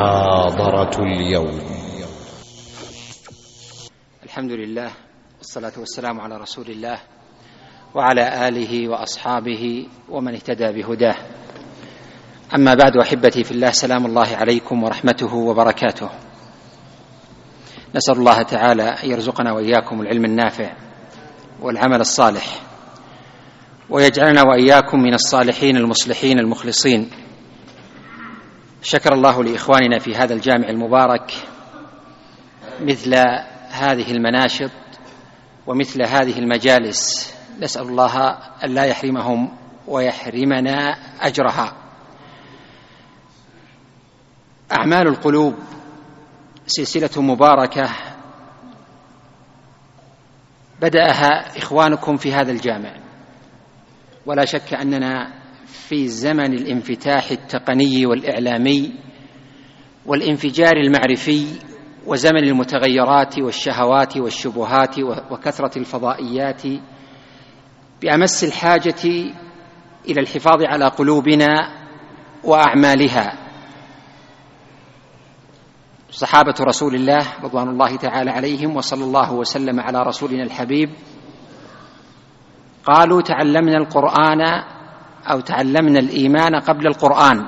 محاضرة اليوم. الحمد لله والصلاة والسلام على رسول الله وعلى آله وأصحابه ومن اهتدى بهداه. أما بعد، أحبتي في الله، سلام الله عليكم ورحمته وبركاته. نسأل الله تعالى أن يرزقنا وإياكم العلم النافع والعمل الصالح، ويجعلنا وإياكم من الصالحين المصلحين المخلصين. شكر الله لإخواننا في هذا الجامع المبارك مثل هذه المناشط ومثل هذه المجالس، نسأل الله أن لا يحرمهم ويحرمنا أجرها. أعمال القلوب سلسلة مباركة بدأها إخوانكم في هذا الجامع، ولا شك أننا في زمن الانفتاح التقني والإعلامي والانفجار المعرفي وزمن المتغيرات والشهوات والشبهات وكثرة الفضائيات، بأمس الحاجة إلى الحفاظ على قلوبنا وأعمالها. صحابة رسول الله رضوان الله تعالى عليهم وصلى الله وسلم على رسولنا الحبيب قالوا: تعلمنا القرآن أو تعلمنا الإيمان قبل القرآن.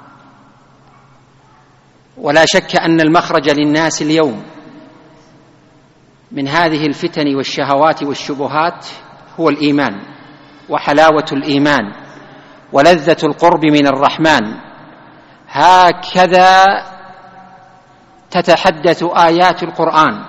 ولا شك أن المخرج للناس اليوم من هذه الفتن والشهوات والشبهات هو الإيمان وحلاوة الإيمان ولذة القرب من الرحمن. هكذا تتحدث آيات القرآن،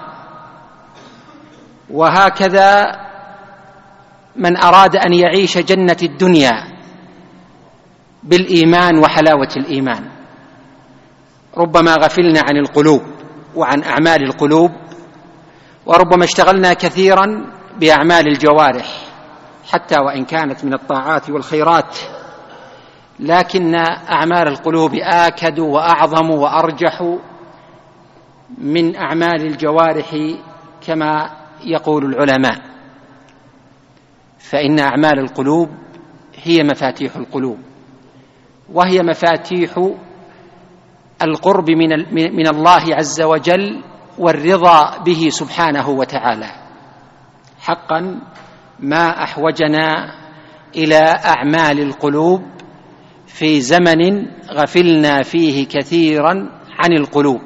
وهكذا من أراد أن يعيش جنة الدنيا بالإيمان وحلاوة الإيمان. ربما غفلنا عن القلوب وعن أعمال القلوب، وربما اشتغلنا كثيرا بأعمال الجوارح حتى وإن كانت من الطاعات والخيرات، لكن أعمال القلوب آكد وأعظم وأرجح من أعمال الجوارح كما يقول العلماء. فإن أعمال القلوب هي مفاتيح القلوب، وهي مفاتيح القرب من الله عز وجل والرضا به سبحانه وتعالى. حقا ما أحوجنا إلى أعمال القلوب في زمن غفلنا فيه كثيرا عن القلوب.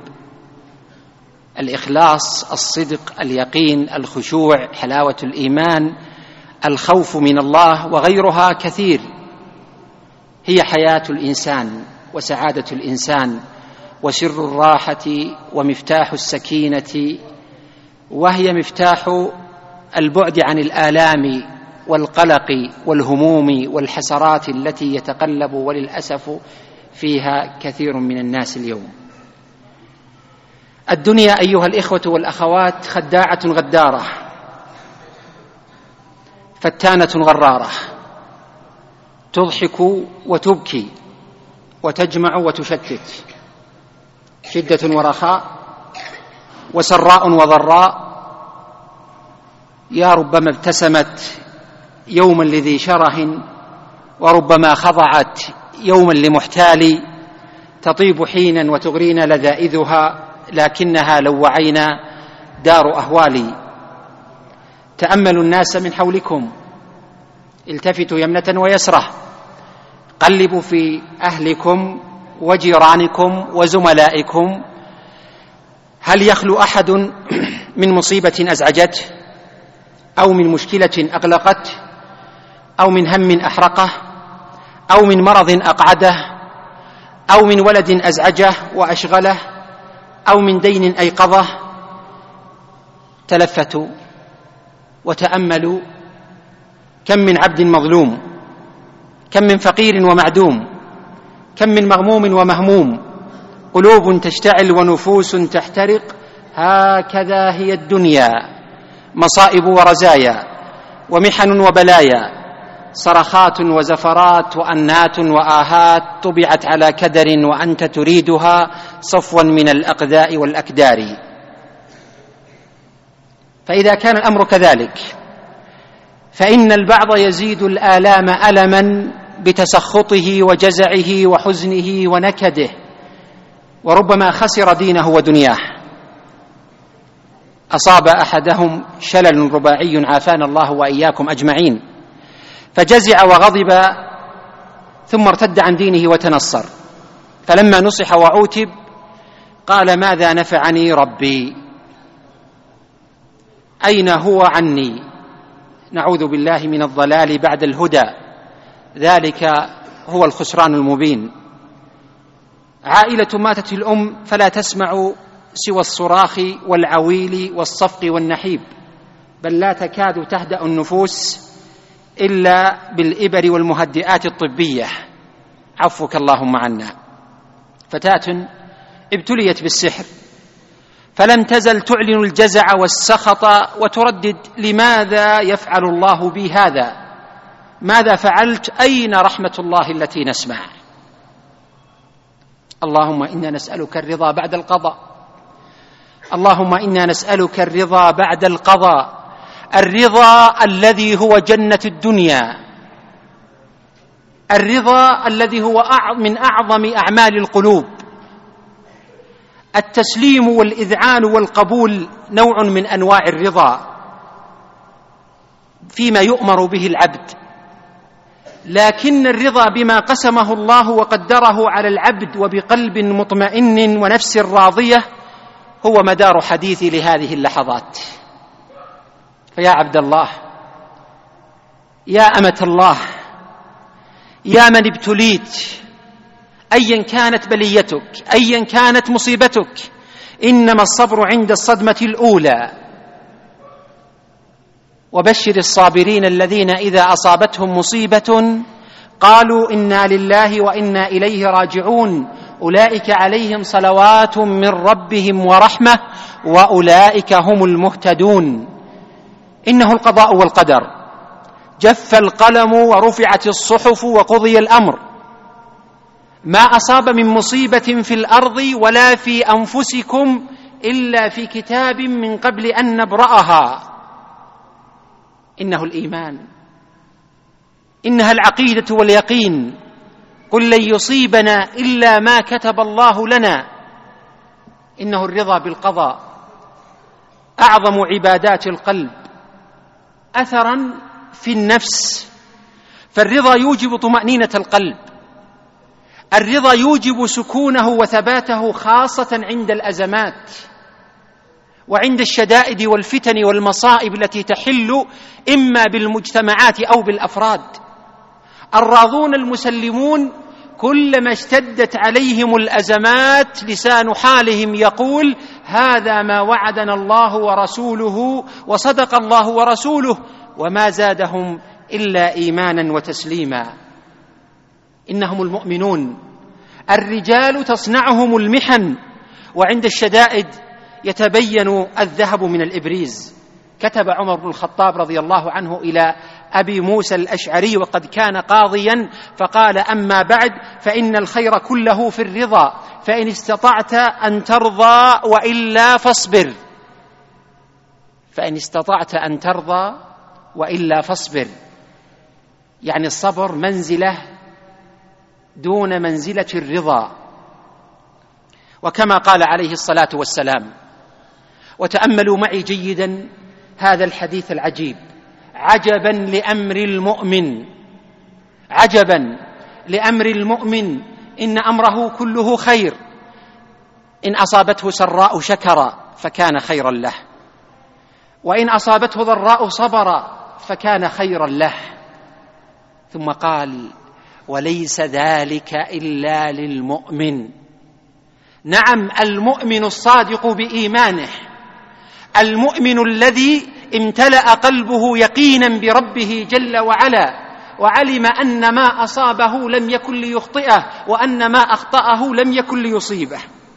الإخلاص، الصدق، اليقين، الخشوع، حلاوة الإيمان، الخوف من الله وغيرها كثير، هي حياة الإنسان وسعادة الإنسان وسر الراحة ومفتاح السكينة، وهي مفتاح البعد عن الآلام والقلق والهموم والحسرات التي يتقلب وللأسف فيها كثير من الناس اليوم. الدنيا أيها الإخوة والأخوات خداعة غدارة، فتانة غرارة، تضحك وتبكي وتجمع وتشتت، شدة ورخاء وسراء وضراء. يا ربما ابتسمت يوما لذي شره، وربما خضعت يوما لمحتال، تطيب حينا وتغرينا لذائذها، لكنها لو وعينا دار أهوالي. تأملوا الناس من حولكم، التفتوا يمنة ويسرة، قلبوا في أهلكم وجيرانكم وزملائكم، هل يخلو أحد من مصيبة أزعجته، أو من مشكلة أقلقته، أو من هم أحرقه، أو من مرض أقعده، أو من ولد أزعجه وأشغله، أو من دين أيقظه؟ تلفتوا وتأملوا، كم من عبد مظلوم، كم من فقير ومعدوم، كم من مغموم ومهموم، قلوب تشتعل ونفوس تحترق. هكذا هي الدنيا، مصائب ورزايا ومحن وبلايا، صرخات وزفرات وأنات وآهات، طبعت على كدر وأنت تريدها صفوا من الأقذاء والأكدار. فإذا كان الأمر كذلك، فإن البعض يزيد الآلام ألما بتسخطه وجزعه وحزنه ونكده، وربما خسر دينه ودنياه. أصاب أحدهم شلل رباعي عافانا الله وإياكم أجمعين، فجزع وغضب ثم ارتد عن دينه وتنصر، فلما نصح وعوتب قال: ماذا نفعني ربي؟ أين هو عني؟ نعوذ بالله من الضلال بعد الهدى، ذلك هو الخسران المبين. عائلة ماتت الأم فلا تسمع سوى الصراخ والعويل والصفق والنحيب، بل لا تكاد تهدأ النفوس إلا بالإبر والمهدئات الطبية، عفوك اللهم عنا. فتاة ابتليت بالسحر فلم تزل تعلن الجزع والسخط وتردد: لماذا يفعل الله بي هذا؟ ماذا فعلت؟ أين رحمة الله التي نسمع؟ اللهم إنا نسألك الرضا بعد القضاء، اللهم إنا نسألك الرضا بعد القضاء، الرضا الذي هو جنة الدنيا، الرضا الذي هو من أعظم أعمال القلوب. التسليم والإذعان والقبول نوع من أنواع الرضا فيما يؤمر به العبد، لكن الرضا بما قسمه الله وقدره على العبد وبقلب مطمئن ونفس راضية هو مدار حديثي لهذه اللحظات. فيا عبد الله، يا أمة الله، يا من ابتليت، أيا كانت بليتك، أيا كانت مصيبتك، إنما الصبر عند الصدمة الأولى. وبشر الصابرين الذين إذا أصابتهم مصيبة قالوا: إنا لله وإنا إليه راجعون، أولئك عليهم صلوات من ربهم ورحمة وأولئك هم المهتدون. إنه القضاء والقدر، جف القلم ورفعت الصحف وقضي الأمر. ما أصاب من مصيبة في الأرض ولا في أنفسكم إلا في كتاب من قبل أن نبرأها. إنه الإيمان، إنها العقيدة واليقين. قل لن يصيبنا إلا ما كتب الله لنا. إنه الرضا بالقضاء، أعظم عبادات القلب أثرا في النفس، فالرضا يوجب طمأنينة القلب، الرضا يوجب سكونه وثباته خاصة عند الأزمات وعند الشدائد والفتن والمصائب التي تحل إما بالمجتمعات أو بالأفراد. الراضون المسلمون كلما اشتدت عليهم الأزمات لسان حالهم يقول: هذا ما وعدنا الله ورسوله وصدق الله ورسوله، وما زادهم إلا إيمانا وتسليما. إنهم المؤمنون، الرجال تصنعهم المحن، وعند الشدائد يتبين الذهب من الإبريز. كتب عمر بن الخطاب رضي الله عنه إلى أبي موسى الأشعري وقد كان قاضيا فقال: أما بعد فإن الخير كله في الرضا، فإن استطعت أن ترضى وإلا فاصبر. فإن استطعت أن ترضى وإلا فاصبر، يعني الصبر منزلة دون منزلة الرضا. وكما قال عليه الصلاة والسلام، وتأملوا معي جيدا هذا الحديث العجيب: عجبا لأمر المؤمن، عجبا لأمر المؤمن، إن أمره كله خير، إن أصابته سراء شكر فكان خيرا له، وإن أصابته ضراء صبر فكان خيرا له. ثم قال: وليس ذلك إلا للمؤمن. نعم، المؤمن الصادق بإيمانه، المؤمن الذي امتلأ قلبه يقينا بربه جل وعلا، وعلم أن ما أصابه لم يكن ليخطئه، وأن ما أخطأه لم يكن ليصيبه.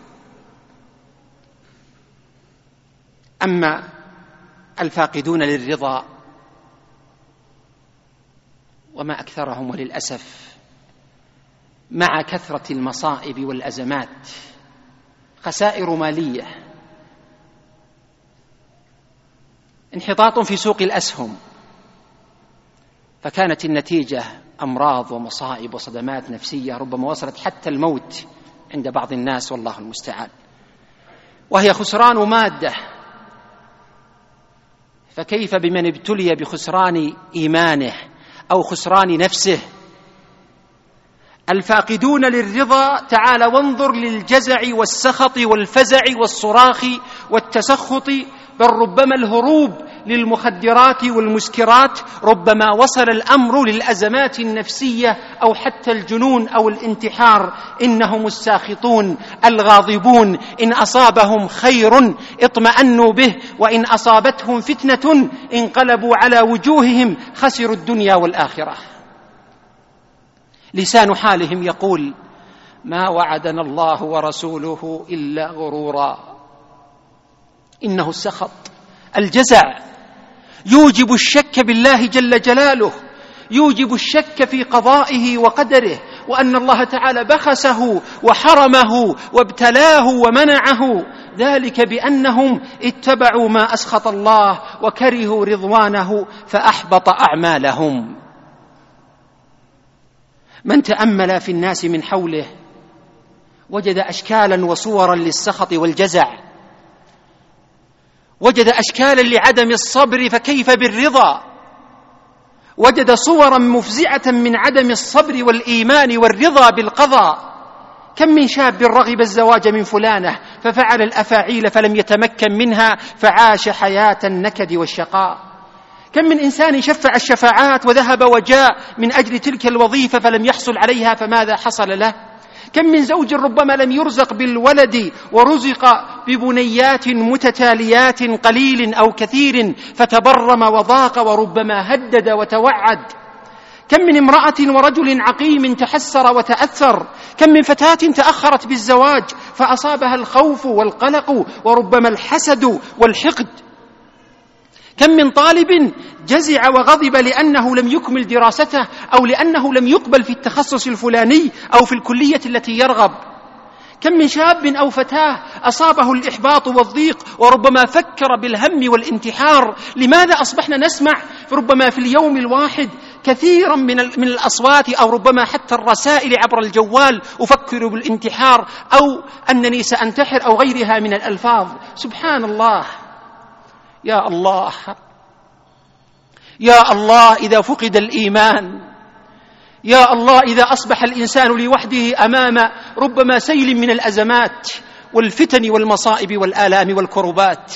أما الفاقدون للرضا وما أكثرهم، وللأسف مع كثرة المصائب والأزمات خسائر مالية، انحطاط في سوق الأسهم، فكانت النتيجة أمراض ومصائب وصدمات نفسية ربما وصلت حتى الموت عند بعض الناس والله المستعان، وهي خسران مادة. فكيف بمن ابتلي بخسران إيمانه أو خسران نفسه؟ الفاقدون للرضا تعال وانظر للجزع والسخط والفزع والصراخ والتسخط، بل ربما الهروب للمخدرات والمسكرات، ربما وصل الأمر للأزمات النفسية أو حتى الجنون أو الانتحار. إنهم الساخطون الغاضبون، إن أصابهم خير اطمأنوا به، وإن أصابتهم فتنة انقلبوا على وجوههم، خسروا الدنيا والآخرة. لسان حالهم يقول: ما وعدنا الله ورسوله إلا غرورا. إنه السخط، الجزع يوجب الشك بالله جل جلاله، يوجب الشك في قضائه وقدره، وأن الله تعالى بخسه وحرمه وابتلاه ومنعه، ذلك بأنهم اتبعوا ما أسخط الله وكرهوا رضوانه فأحبط أعمالهم. من تأمل في الناس من حوله وجد أشكالا وصورا للسخط والجزع، وجد أشكالا لعدم الصبر، فكيف بالرضا؟ وجد صورا مفزعة من عدم الصبر والإيمان والرضا بالقضاء. كم من شاب رغب الزواج من فلانة ففعل الأفاعيل فلم يتمكن منها فعاش حياة النكد والشقاء. كم من إنسان شفع الشفاعات وذهب وجاء من أجل تلك الوظيفة فلم يحصل عليها، فماذا حصل له؟ كم من زوج ربما لم يرزق بالولد ورزق ببنيات متتاليات قليل أو كثير فتبرم وضاق وربما هدد وتوعد. كم من امرأة ورجل عقيم تحسر وتأثر. كم من فتاة تأخرت بالزواج فأصابها الخوف والقلق وربما الحسد والحقد. كم من طالب جزع وغضب لأنه لم يكمل دراسته أو لأنه لم يقبل في التخصص الفلاني أو في الكلية التي يرغب. كم من شاب أو فتاة أصابه الإحباط والضيق وربما فكر بالهم والانتحار. لماذا أصبحنا نسمع ربما في اليوم الواحد كثيرا من الأصوات أو ربما حتى الرسائل عبر الجوال: أفكر بالانتحار، أو أنني سأنتحر، أو غيرها من الألفاظ؟ سبحان الله. يا الله يا الله، إذا فقد الإيمان، يا الله إذا أصبح الإنسان لوحده أمام ربما سيل من الأزمات والفتن والمصائب والآلام والكربات.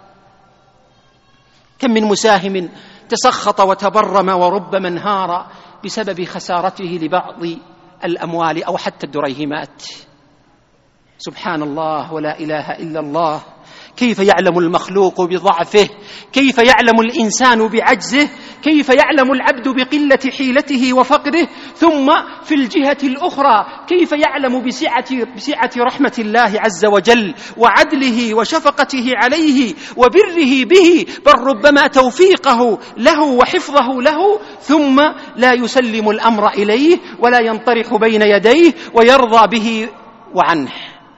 كم من مساهم تسخط وتبرم وربما انهار بسبب خسارته لبعض الأموال أو حتى الدريهمات. سبحان الله ولا إله إلا الله. كيف يعلم المخلوق بضعفه؟ كيف يعلم الإنسان بعجزه؟ كيف يعلم العبد بقلة حيلته وفقره؟ ثم في الجهة الأخرى كيف يعلم بسعة رحمة الله عز وجل وعدله وشفقته عليه وبره به، بل ربما توفيقه له وحفظه له، ثم لا يسلم الأمر إليه ولا ينطرح بين يديه ويرضى به وعنه.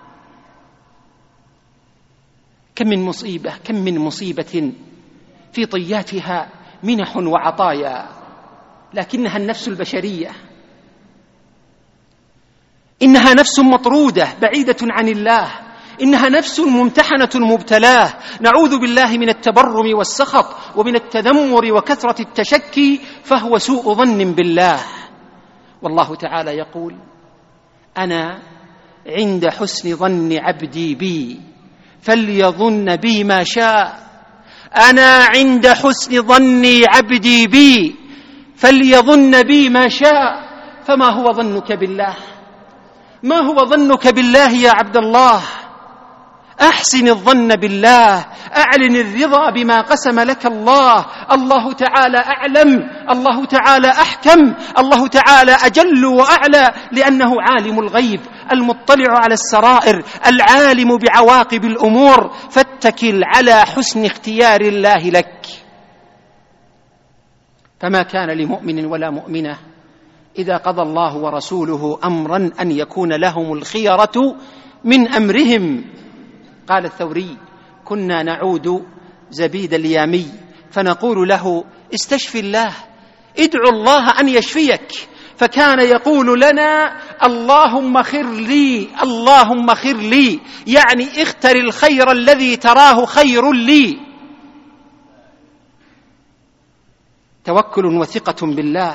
كم من مصيبة في طياتها منح وعطايا، لكنها النفس البشرية. إنها نفس مطرودة بعيدة عن الله، إنها نفس ممتحنة مبتلاه. نعوذ بالله من التبرم والسخط ومن التذمر وكثرة التشكي، فهو سوء ظن بالله. والله تعالى يقول: أنا عند حسن ظن عبدي بي فليظن بي ما شاء. أنا عند حسن ظن عبدي بي فليظن بي ما شاء. فما هو ظنك بالله؟ ما هو ظنك بالله يا عبد الله؟ أحسن الظن بالله، أعلن الرضا بما قسم لك الله. الله تعالى أعلم، الله تعالى أحكم، الله تعالى أجل وأعلى، لأنه عالم الغيب المطلع على السرائر العالم بعواقب الأمور. فاتكل على حسن اختيار الله لك. فما كان لمؤمن ولا مؤمنة إذا قضى الله ورسوله أمرا أن يكون لهم الخيرة من أمرهم. قال الثوري: كنا نعود زبيد اليامي فنقول له: استشفي الله، ادعو الله أن يشفيك، فكان يقول لنا: اللهم خر لي، اللهم خر لي، يعني اختر الخير الذي تراه خير لي. توكل وثقة بالله،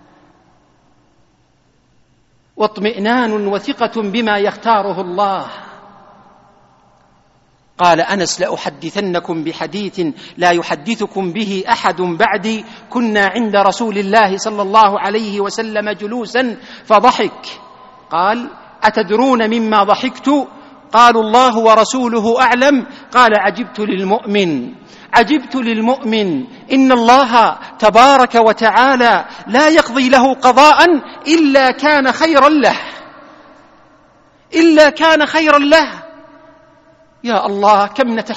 واطمئنان وثقة بما يختاره الله. قال أنس: لأحدثنكم بحديث لا يحدثكم به أحد بعدي. كنا عند رسول الله صلى الله عليه وسلم جلوسا فضحك، قال: أتدرون مما ضحكت؟ قالوا: الله ورسوله أعلم. قال: عجبت للمؤمن، عجبت للمؤمن، إن الله تبارك وتعالى لا يقضي له قضاء إلا كان خيرا له، إلا كان خيرا له. يا الله،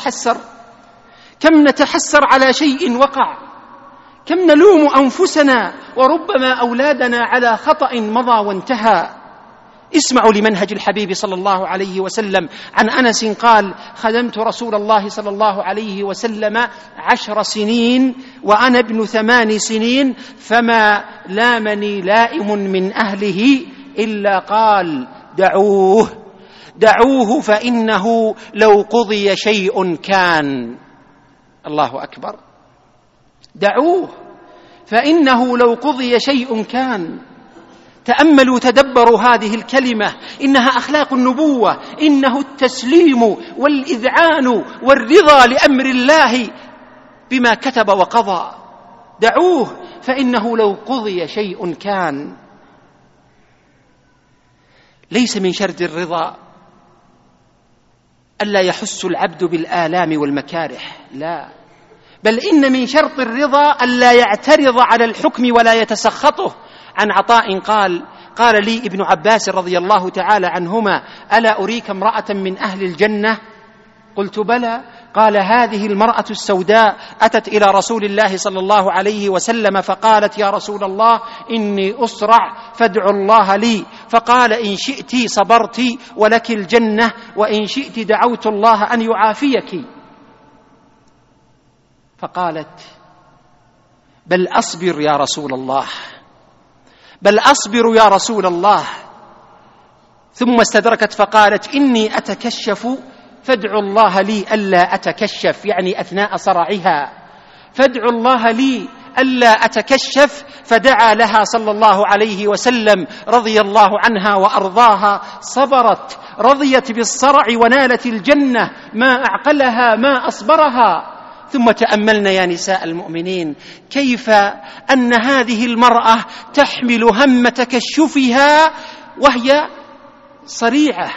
كم نتحسر على شيء وقع، كم نلوم أنفسنا وربما أولادنا على خطأ مضى وانتهى. اسمعوا لمنهج الحبيب صلى الله عليه وسلم. عن أنس قال: خدمت رسول الله صلى الله عليه وسلم 10 سنين وأنا ابن 8 سنين، فما لامني لائم من أهله إلا قال: دعوه دعوه فإنه لو قضي شيء كان. الله أكبر، دعوه فإنه لو قضي شيء كان. تأملوا، تدبروا هذه الكلمة، إنها أخلاق النبوة، إنه التسليم والإذعان والرضا لأمر الله بما كتب وقضى. دعوه فإنه لو قضي شيء كان. ليس من شرط الرضا ألا يحس العبد بالآلام والمكاره، لا، بل إن من شرط الرضا ألا يعترض على الحكم ولا يتسخطه. عن عطاء قال لي ابن عباس رضي الله تعالى عنهما: ألا أريك امرأة من أهل الجنة؟ قلت: بلى. قال: هذه المرأة السوداء أتت إلى رسول الله صلى الله عليه وسلم فقالت: يا رسول الله، إني أسرع فادعوا الله لي. فقال: إن شئت صبرت ولك الجنة، وإن شئت دعوت الله أن يعافيك. فقالت: بل أصبر يا رسول الله، بل أصبر يا رسول الله. ثم استدركت فقالت: إني أتكشف فادعوا الله لي ألا أتكشف، يعني أثناء صرعها، فادعوا الله لي ألا أتكشف. فدعا لها صلى الله عليه وسلم رضي الله عنها وأرضاها، صبرت، رضيت بالصرع ونالت الجنة. ما أعقلها، ما أصبرها. ثم تأملنا يا نساء المؤمنين كيف أن هذه المرأة تحمل هم تكشفها وهي صريعة،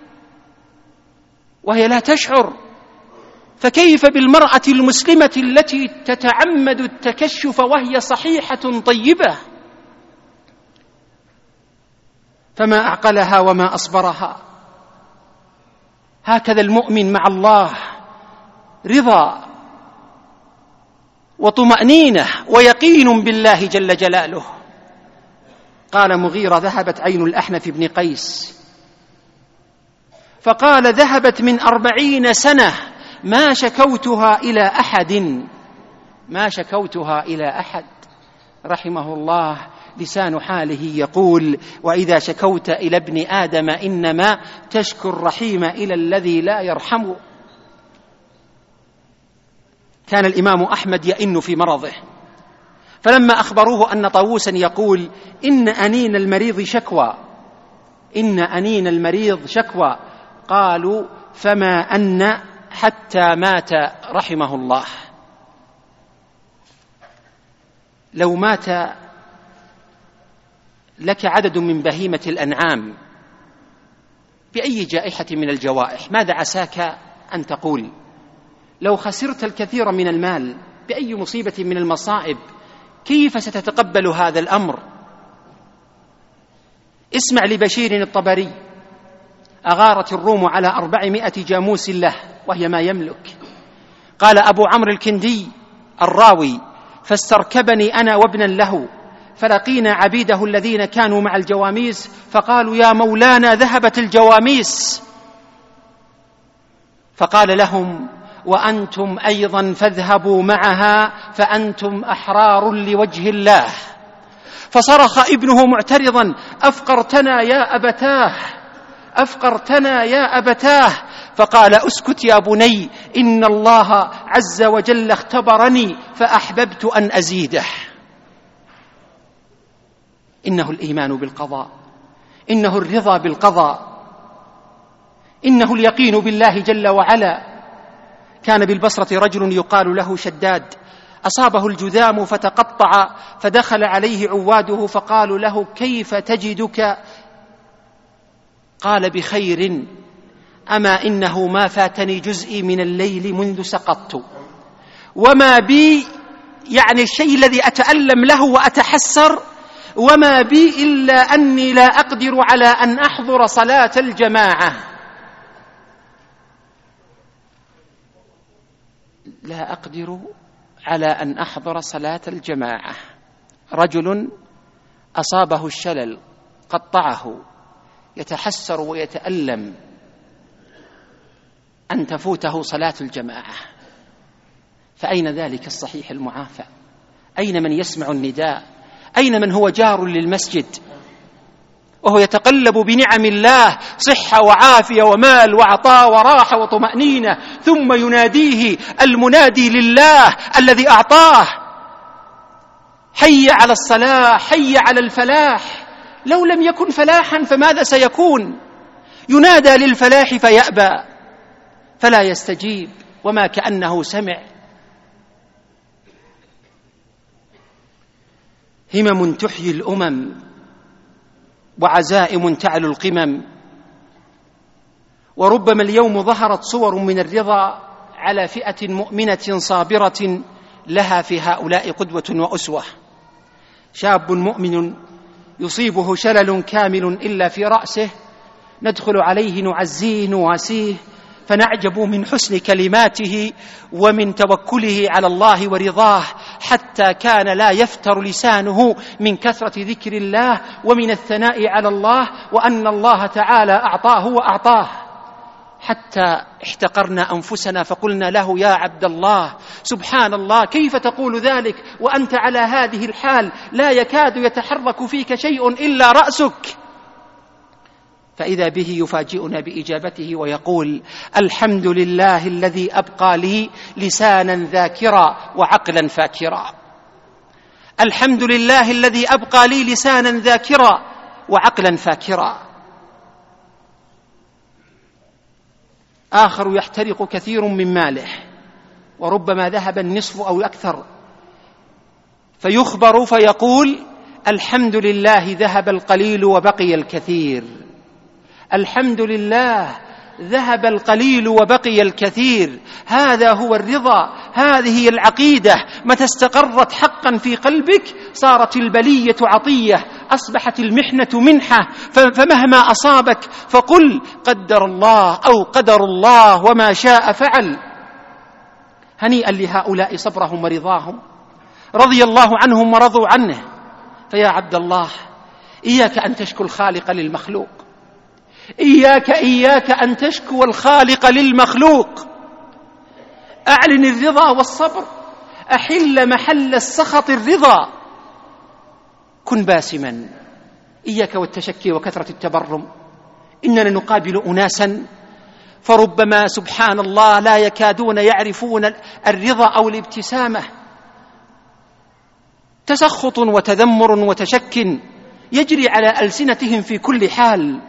وهي لا تشعر، فكيف بالمرأة المسلمة التي تتعمد التكشف وهي صحيحة طيبة؟ فما أعقلها وما أصبرها. هكذا المؤمن مع الله، رضا وطمأنينة ويقين بالله جل جلاله. قال مغيرة: ذهبت عين الأحنف بن قيس، فقال: ذهبت من 40 سنة ما شكوتها إلى أحد، ما شكوتها إلى أحد. رحمه الله لسان حاله يقول: وإذا شكوت إلى ابن آدم إنما تشكو الرحيم إلى الذي لا يرحم. كان الإمام أحمد يئن في مرضه، فلما أخبروه أن طاووسا يقول: إن أنين المريض شكوى، إن أنين المريض شكوى، قالوا: فما أن حتى مات رحمه الله. لو مات لك عدد من بهيمة الأنعام بأي جائحة من الجوائح، ماذا عساك أن تقول؟ لو خسرت الكثير من المال بأي مصيبة من المصائب، كيف ستتقبل هذا الأمر؟ اسمع لبشير الطبري: أغارت الروم على 400 جاموس له وهي ما يملك. قال أبو عمرو الكندي الراوي: فاستركبني أنا وابنا له، فلقينا عبيده الذين كانوا مع الجواميس، فقالوا: يا مولانا ذهبت الجواميس. فقال لهم: وأنتم أيضا فاذهبوا معها، فأنتم أحرار لوجه الله. فصرخ ابنه معترضا: أفقرتنا يا أبتاه، أفقرتنا يا أبتاه. فقال: أسكت يا بني، إن الله عز وجل اختبرني فأحببت أن أزيده. إنه الإيمان بالقضاء، إنه الرضا بالقضاء، إنه اليقين بالله جل وعلا. كان بالبصرة رجل يقال له شداد، أصابه الجذام فتقطع، فدخل عليه عواده فقالوا له: كيف تجدك؟ قال: بخير، أما إنه ما فاتني جزئي من الليل منذ سقطت، وما بي، يعني الشيء الذي أتألم له وأتحسر، وما بي إلا أني لا أقدر على أن أحضر صلاة الجماعة. لا أقدر على أن أحضر صلاة الجماعة. رجل أصابه الشلل، قطعه، يتحسر ويتألم أن تفوته صلاة الجماعة. فأين ذلك الصحيح المعافى؟ أين من يسمع النداء؟ أين من هو جار للمسجد وهو يتقلب بنعم الله، صحة وعافية ومال وعطاء وراحة وطمأنينة، ثم يناديه المنادي لله الذي أعطاه: حي على الصلاة، حي على الفلاح. لو لم يكن فلاحا فماذا سيكون؟ ينادى للفلاح فيأبى، فلا يستجيب، وما كأنه سمع. همم تحيي الأمم، وعزائم تعلو القمم. وربما اليوم ظهرت صور من الرضا على فئة مؤمنة صابرة لها في هؤلاء قدوة وأسوة. شاب مؤمن يصيبه شلل كامل إلا في رأسه، ندخل عليه نعزيه نواسيه، فنعجب من حسن كلماته ومن توكله على الله ورضاه، حتى كان لا يفتر لسانه من كثرة ذكر الله ومن الثناء على الله، وأن الله تعالى أعطاه وأعطاه، حتى احتقرنا أنفسنا فقلنا له: يا عبد الله، سبحان الله، كيف تقول ذلك وأنت على هذه الحال؟ لا يكاد يتحرك فيك شيء إلا رأسك. فإذا به يفاجئنا بإجابته ويقول: الحمد لله الذي أبقى لي لسانا ذاكرا وعقلا فاكرا. الحمد لله الذي أبقى لي لسانا ذاكرا وعقلا فاكرا. آخر يحترق كثير من ماله، وربما ذهب النصف أو أكثر، فيخبر فيقول: الحمد لله ذهب القليل وبقي الكثير. الحمد لله ذهب القليل وبقي الكثير. هذا هو الرضا، هذه هي العقيدة. متى استقرت حقا في قلبك صارت البلية عطية، أصبحت المحنة منحة. فمهما أصابك فقل: قدر الله أو قدر الله وما شاء فعل. هنيئا لهؤلاء صبرهم ورضاهم، رضي الله عنهم ورضوا عنه. فيا عبد الله، إياك أن تشكو الخالق للمخلوق، إياك أن تشكو الخالق للمخلوق. أعلن الرضا والصبر، أحل محل السخط الرضا. كن باسما، إياك والتشكي وكثرة التبرم. إننا نقابل أناسا فربما سبحان الله لا يكادون يعرفون الرضا أو الابتسامة. تسخط وتذمر وتشك يجري على ألسنتهم في كل حال.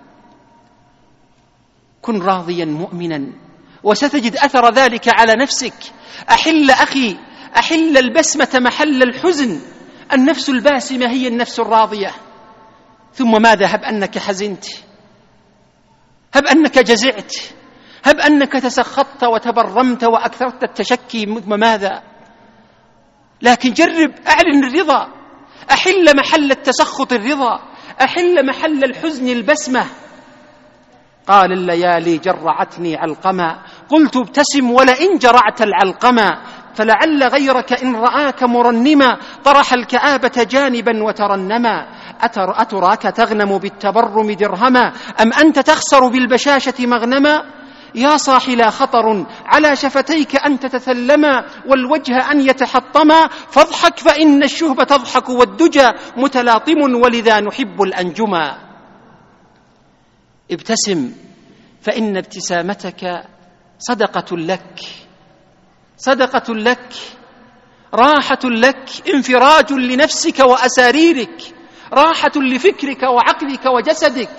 كن راضيا مؤمنا وستجد أثر ذلك على نفسك. أحل أخي، أحل البسمة محل الحزن. النفس الباسمة هي النفس الراضية. ثم ماذا؟ هب أنك حزنت، هب أنك جزعت، هب أنك تسخطت وتبرمت وأكثرت التشكي، ماذا؟ لكن جرب، أعلن الرضا، أحل محل التسخط الرضا، أحل محل الحزن البسمة. قال: الليالي جرعتني علقما، قلت ابتسم ولئن جرعت العلقما، فلعل غيرك إن رآك مرنما طرح الكآبة جانبا وترنما. أتراك تغنم بالتبرم درهما، أم أنت تخسر بالبشاشة مغنما؟ يا صاح لا خطر على شفتيك أن تتثلما والوجه أن يتحطما، فاضحك فإن الشهب تضحك والدجى متلاطم ولذا نحب الأنجما. ابتسم فإن ابتسامتك صدقة لك، صدقة لك، راحة لك، انفراج لنفسك وأساريرك، راحة لفكرك وعقلك وجسدك.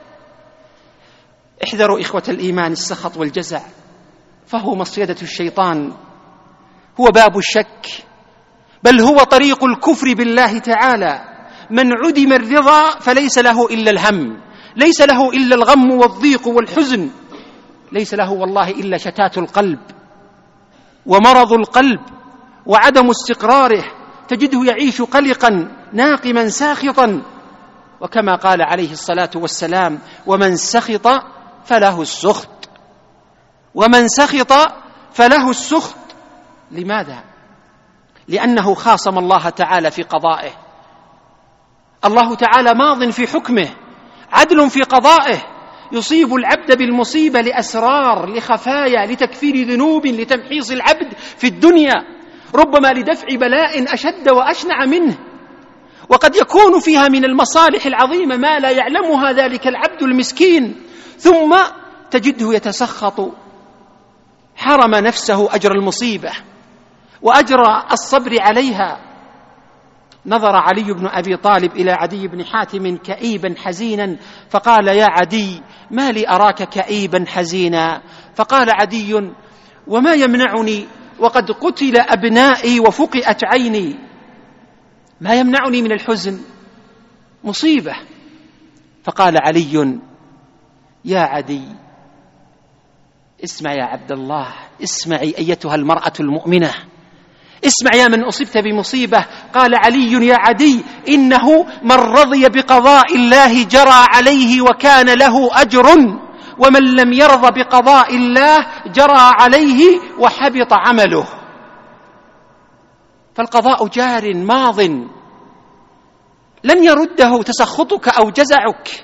احذروا إخوة الإيمان السخط والجزع، فهو مصيدة الشيطان، هو باب الشك، بل هو طريق الكفر بالله تعالى. من عدم الرضا فليس له إلا الهم، ليس له إلا الغم والضيق والحزن، ليس له والله إلا شتات القلب ومرض القلب وعدم استقراره، تجده يعيش قلقا ناقما ساخطا. وكما قال عليه الصلاة والسلام: ومن سخط فله السخط، ومن سخط فله السخط. لماذا؟ لأنه خاصم الله تعالى في قضائه. الله تعالى ماض في حكمه، عدل في قضائه، يصيب العبد بالمصيبة لأسرار، لخفايا، لتكفير ذنوب، لتمحيص العبد في الدنيا، ربما لدفع بلاء أشد وأشنع منه، وقد يكون فيها من المصالح العظيمة ما لا يعلمها ذلك العبد المسكين، ثم تجده يتسخط، حرم نفسه أجر المصيبة وأجر الصبر عليها. نظر علي بن أبي طالب إلى عدي بن حاتم كئيبا حزينا، فقال: يا عدي، ما لي أراك كئيبا حزينا؟ فقال عدي: وما يمنعني وقد قتل أبنائي وفقئت عيني، ما يمنعني من الحزن؟ مصيبة. فقال علي: يا عدي، اسمع يا عبد الله، اسمعي أيتها المرأة المؤمنة، اسمع يا من أصبت بمصيبة. قال علي: يا عدي، إنه من رضي بقضاء الله جرى عليه وكان له أجر، ومن لم يرض بقضاء الله جرى عليه وحبط عمله. فالقضاء جار ماض لن يرده تسخطك أو جزعك،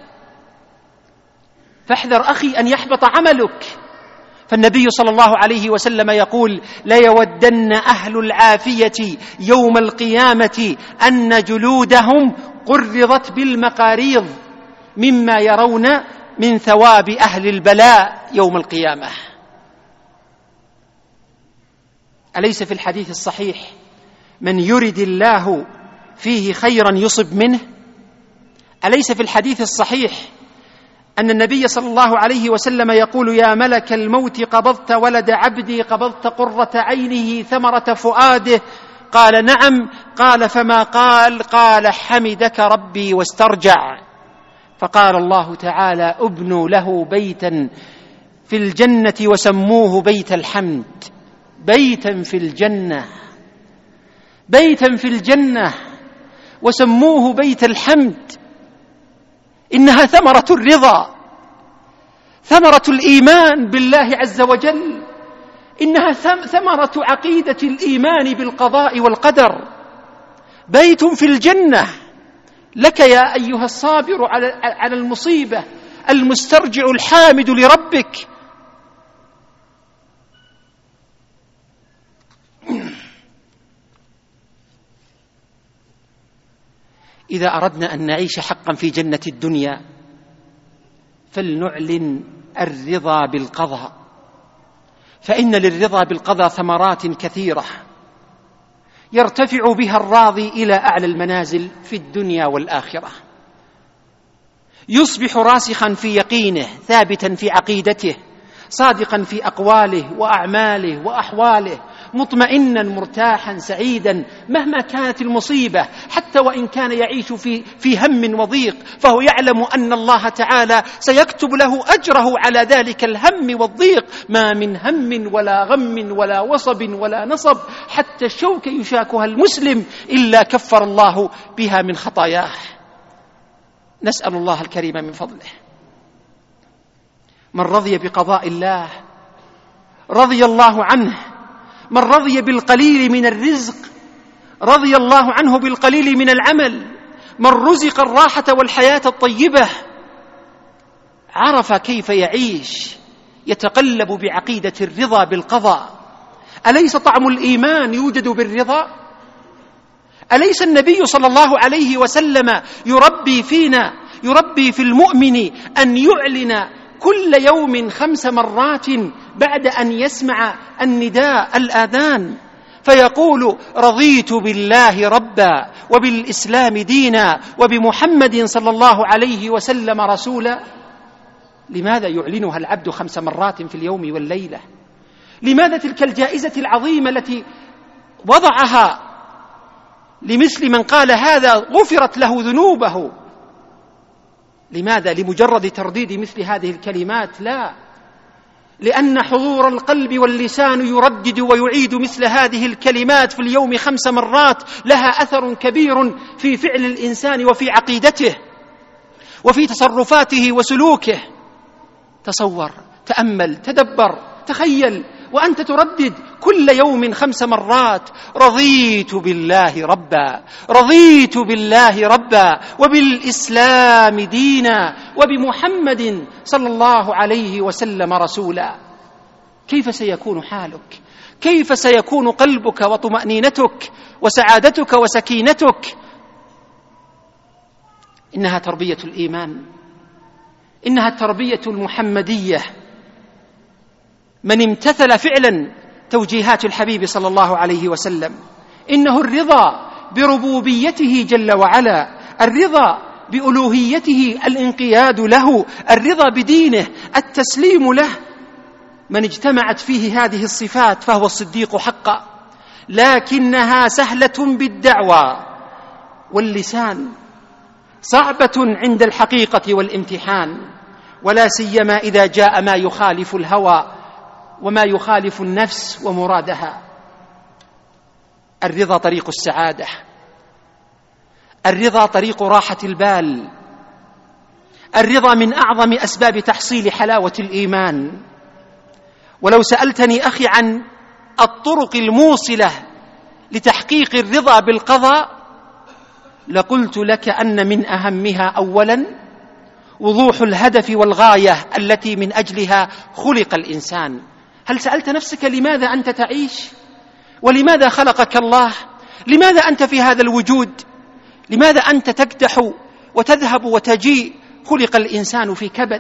فاحذر أخي أن يحبط عملك. فالنبي صلى الله عليه وسلم يقول: ليودن أهل العافية يوم القيامة أن جلودهم قرضت بالمقاريض مما يرون من ثواب أهل البلاء يوم القيامة. أليس في الحديث الصحيح: من يرد الله فيه خيرا يصب منه؟ أليس في الحديث الصحيح أن النبي صلى الله عليه وسلم يقول: يا ملك الموت، قبضت ولد عبدي، قبضت قرة عينه، ثمرة فؤاده؟ قال: نعم. قال: فما قال؟ قال: حمدك ربي واسترجع. فقال الله تعالى: ابنوا له بيتا في الجنة وسموه بيت الحمد. بيتا في الجنة، بيتا في الجنة وسموه بيت الحمد. إنها ثمرة الرضا، ثمرة الإيمان بالله عز وجل، إنها ثمرة عقيدة الإيمان بالقضاء والقدر. بيت في الجنة لك يا أيها الصابر على المصيبة، المسترجع الحامد لربك. إذا أردنا أن نعيش حقا في جنة الدنيا فلنعلن الرضا بالقضاء، فإن للرضا بالقضاء ثمرات كثيرة يرتفع بها الراضي إلى أعلى المنازل في الدنيا والآخرة، يصبح راسخا في يقينه، ثابتا في عقيدته، صادقا في أقواله وأعماله وأحواله، مطمئنا مرتاحا سعيدا مهما كانت المصيبة، حتى وإن كان يعيش في هم وضيق، فهو يعلم أن الله تعالى سيكتب له أجره على ذلك الهم والضيق. ما من هم ولا غم ولا وصب ولا نصب حتى الشوكة يشاكها المسلم إلا كفر الله بها من خطاياه. نسأل الله الكريم من فضله. من رضي بقضاء الله رضي الله عنه، من رضي بالقليل من الرزق رضي الله عنه بالقليل من العمل، من رزق الراحة والحياة الطيبة عرف كيف يعيش يتقلب بعقيدة الرضا بالقضاء. أليس طعم الإيمان يوجد بالرضا؟ أليس النبي صلى الله عليه وسلم يربي في المؤمن أن يعلن كل يوم 5 مرات بعد أن يسمع النداء الآذان، فيقول: رضيت بالله ربا وبالإسلام دينا وبمحمد صلى الله عليه وسلم رسولا. لماذا يعلنها العبد 5 مرات في اليوم والليلة؟ لماذا تلك الجائزة العظيمة التي وضعها لمثل من قال هذا غفرت له ذنوبه؟ لماذا؟ لمجرد ترديد مثل هذه الكلمات؟ لا، لأن حضور القلب واللسان يردد ويعيد مثل هذه الكلمات في اليوم 5 مرات لها أثر كبير في فعل الإنسان وفي عقيدته وفي تصرفاته وسلوكه. تصور، تأمل، تدبر، تخيل وأنت تردد كل يوم 5 مرات: رضيت بالله ربا، رضيت بالله ربا وبالإسلام دينا وبمحمد صلى الله عليه وسلم رسولا. كيف سيكون حالك؟ كيف سيكون قلبك وطمأنينتك وسعادتك وسكينتك؟ إنها تربية الإيمان، إنها التربية المحمدية. من امتثل فعلا توجيهات الحبيب صلى الله عليه وسلم إنه الرضا بربوبيته جل وعلا، الرضا بألوهيته، الانقياد له، الرضا بدينه، التسليم له. من اجتمعت فيه هذه الصفات فهو الصديق حقا، لكنها سهلة بالدعوى واللسان، صعبة عند الحقيقة والامتحان، ولا سيما إذا جاء ما يخالف الهوى وما يخالف النفس ومرادها. الرضا طريق السعادة، الرضا طريق راحة البال، الرضا من أعظم أسباب تحصيل حلاوة الإيمان. ولو سألتني أخي عن الطرق الموصلة لتحقيق الرضا بالقضاء لقلت لك أن من أهمها أولا وضوح الهدف والغاية التي من أجلها خلق الإنسان. هل سألت نفسك لماذا أنت تعيش؟ ولماذا خلقك الله؟ لماذا أنت في هذا الوجود؟ لماذا أنت تكدح وتذهب وتجيء؟ خلق الإنسان في كبد.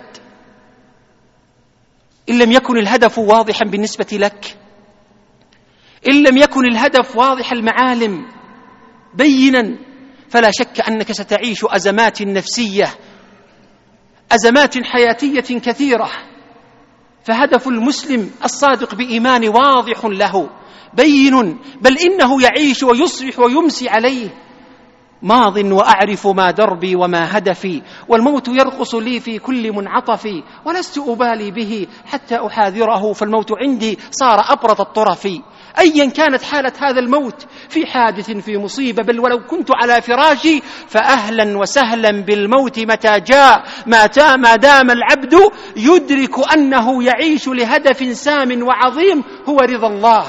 إن لم يكن الهدف واضحا بالنسبة لك، إن لم يكن الهدف واضح المعالم بينا، فلا شك أنك ستعيش أزمات نفسية، أزمات حياتية كثيرة. فهدف المسلم الصادق بإيمان واضح له بين، بل إنه يعيش ويصبح ويمسي عليه: ماض وأعرف ما دربي وما هدفي، والموت يرقص لي في كل منعطف، ولست أبالي به حتى أحاذره، فالموت عندي صار أبرد الطرف. أيا كانت حالة هذا الموت، في حادث، في مصيبة، بل ولو كنت على فراشي، فأهلا وسهلا بالموت متى جاء، ما دام العبد يدرك أنه يعيش لهدف سام وعظيم هو رضا الله.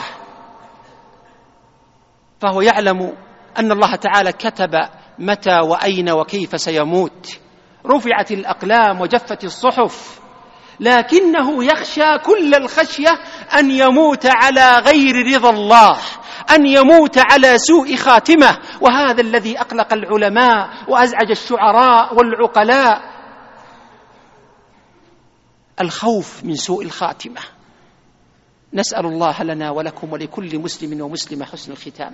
فهو يعلم أن الله تعالى كتب متى وأين وكيف سيموت، رفعت الأقلام وجفت الصحف، لكنه يخشى كل الخشية أن يموت على غير رضا الله، أن يموت على سوء خاتمة. وهذا الذي أقلق العلماء وأزعج الشعراء والعقلاء، الخوف من سوء الخاتمة. نسأل الله لنا ولكم ولكل مسلم ومسلمة حسن الختام.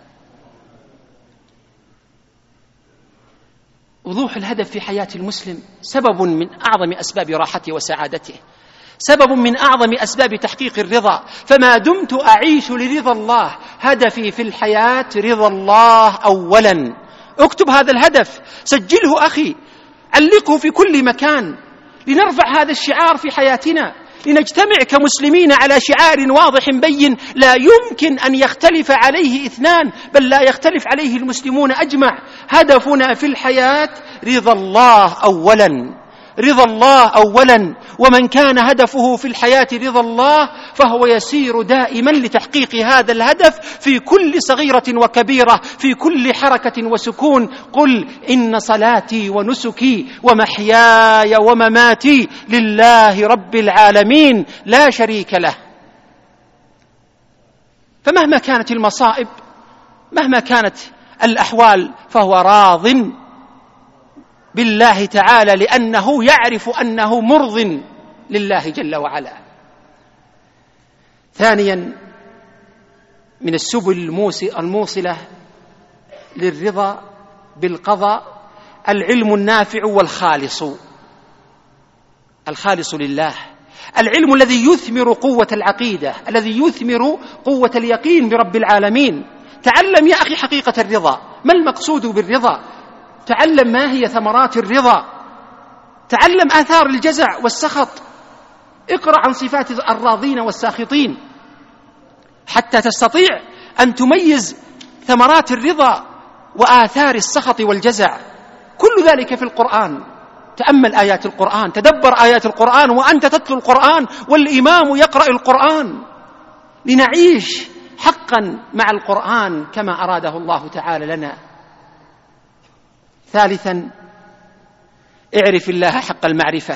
وضوح الهدف في حياة المسلم سبب من أعظم أسباب راحته وسعادته، سبب من أعظم أسباب تحقيق الرضا. فما دمت أعيش لرضا الله، هدفي في الحياة رضا الله أولا. اكتب هذا الهدف، سجله أخي، علقه في كل مكان، لنرفع هذا الشعار في حياتنا، لنجتمع كمسلمين على شعار واضح بين لا يمكن أن يختلف عليه اثنان، بل لا يختلف عليه المسلمون أجمع. هدفنا في الحياة رضا الله أولا، رضا الله أولا، ومن كان هدفه في الحياة رضا الله فهو يسير دائما لتحقيق هذا الهدف في كل صغيرة وكبيرة، في كل حركة وسكون. قل إن صلاتي ونسكي ومحياي ومماتي لله رب العالمين لا شريك له. فمهما كانت المصائب، مهما كانت الأحوال، فهو راض بالله تعالى لأنه يعرف أنه مرض لله جل وعلا. ثانيا من السبل الموصلة للرضا بالقضاء العلم النافع والخالص، الخالص لله، العلم الذي يثمر قوة العقيدة، الذي يثمر قوة اليقين برب العالمين. تعلم يا أخي حقيقة الرضا، ما المقصود بالرضا؟ تعلم ما هي ثمرات الرضا، تعلم آثار الجزع والسخط، اقرأ عن صفات الراضين والساخطين حتى تستطيع أن تميز ثمرات الرضا وآثار السخط والجزع. كل ذلك في القرآن. تأمل آيات القرآن، تدبر آيات القرآن وأنت تتلو القرآن والإمام يقرأ القرآن، لنعيش حقا مع القرآن كما أراده الله تعالى لنا. ثالثا اعرف الله حق المعرفة.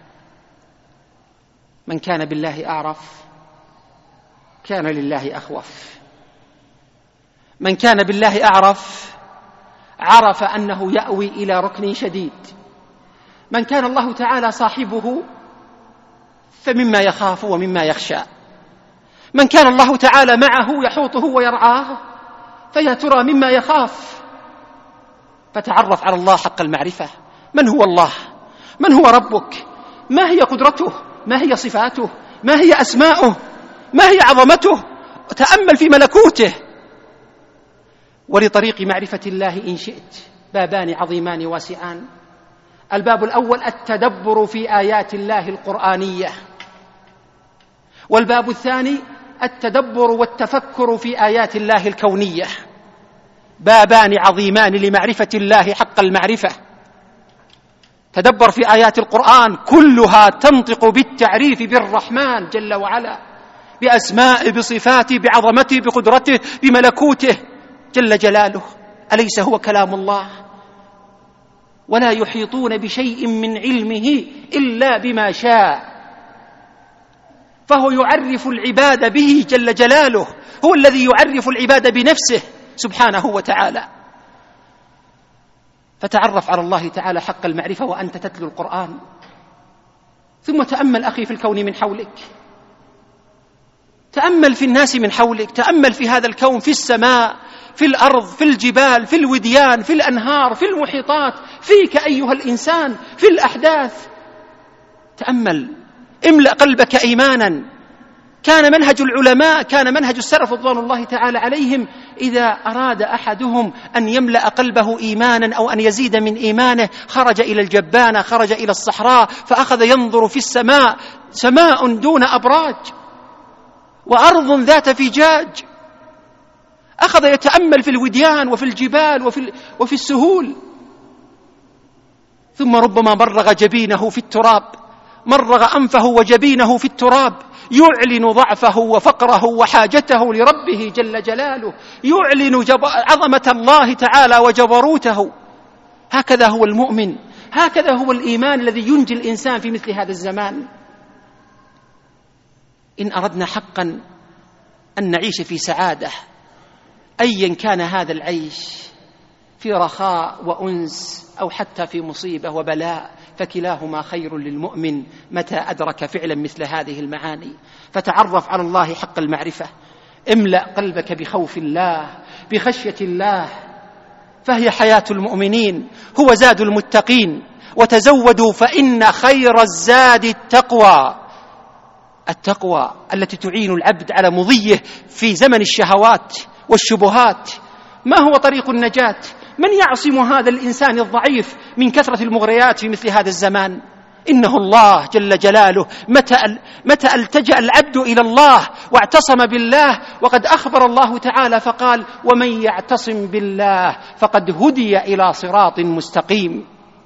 من كان بالله أعرف كان لله أخوف. من كان بالله أعرف عرف أنه يأوي إلى ركن شديد. من كان الله تعالى صاحبه فمما يخاف ومما يخشى. من كان الله تعالى معه يحوطه ويرعاه فيا ترى مما يخاف. فتعرف على الله حق المعرفة. من هو الله؟ من هو ربك؟ ما هي قدرته؟ ما هي صفاته؟ ما هي أسماؤه؟ ما هي عظمته؟ تأمل في ملكوته. ولطريق معرفة الله إن شئت بابان عظيمان واسعان. الباب الأول التدبر في آيات الله القرآنية، والباب الثاني التدبر والتفكر في آيات الله الكونية. بابان عظيمان لمعرفة الله حق المعرفة. تدبر في آيات القرآن، كلها تنطق بالتعريف بالرحمن جل وعلا، بأسمائه، بصفاته، بعظمته، بقدرته، بملكوته جل جلاله. أليس هو كلام الله؟ ولا يحيطون بشيء من علمه إلا بما شاء. فهو يعرف العباد به جل جلاله، هو الذي يعرف العباد بنفسه سبحانه وتعالى. فتعرف على الله تعالى حق المعرفة وأنت تتلو القرآن. ثم تأمل أخي في الكون من حولك، تأمل في الناس من حولك، تأمل في هذا الكون، في السماء، في الأرض، في الجبال، في الوديان، في الأنهار، في المحيطات، فيك أيها الإنسان، في الأحداث. تأمل، املأ قلبك إيمانا. كان منهج العلماء، كان منهج السلف رضوان الله تعالى عليهم، إذا أراد أحدهم أن يملأ قلبه إيمانا أو أن يزيد من إيمانه خرج إلى الجبانة، خرج إلى الصحراء، فأخذ ينظر في السماء، سماء دون أبراج وأرض ذات فجاج. أخذ يتأمل في الوديان وفي الجبال وفي السهول. ثم ربما مرغ جبينه في التراب، مرغ أنفه وجبينه في التراب، يعلن ضعفه وفقره وحاجته لربه جل جلاله، يعلن عظمة الله تعالى وجبروته. هكذا هو المؤمن، هكذا هو الإيمان الذي ينجي الإنسان في مثل هذا الزمان. إن أردنا حقا أن نعيش في سعادة، أيا كان هذا العيش، في رخاء وأنس أو حتى في مصيبة وبلاء، فكلاهما خير للمؤمن متى أدرك فعلا مثل هذه المعاني. فتعرف على الله حق المعرفة، املأ قلبك بخوف الله، بخشية الله، فهي حياة المؤمنين، هو زاد المتقين. وتزودوا فإن خير الزاد التقوى، التقوى التي تعين العبد على مضيه في زمن الشهوات والشبهات. ما هو طريق النجاة؟ من يعصم هذا الإنسان الضعيف من كثرة المغريات في مثل هذا الزمان؟ إنه الله جل جلاله. متى التجأ العبد إلى الله واعتصم بالله؟ وقد أخبر الله تعالى فقال: ومن يعتصم بالله فقد هدي إلى صراط مستقيم.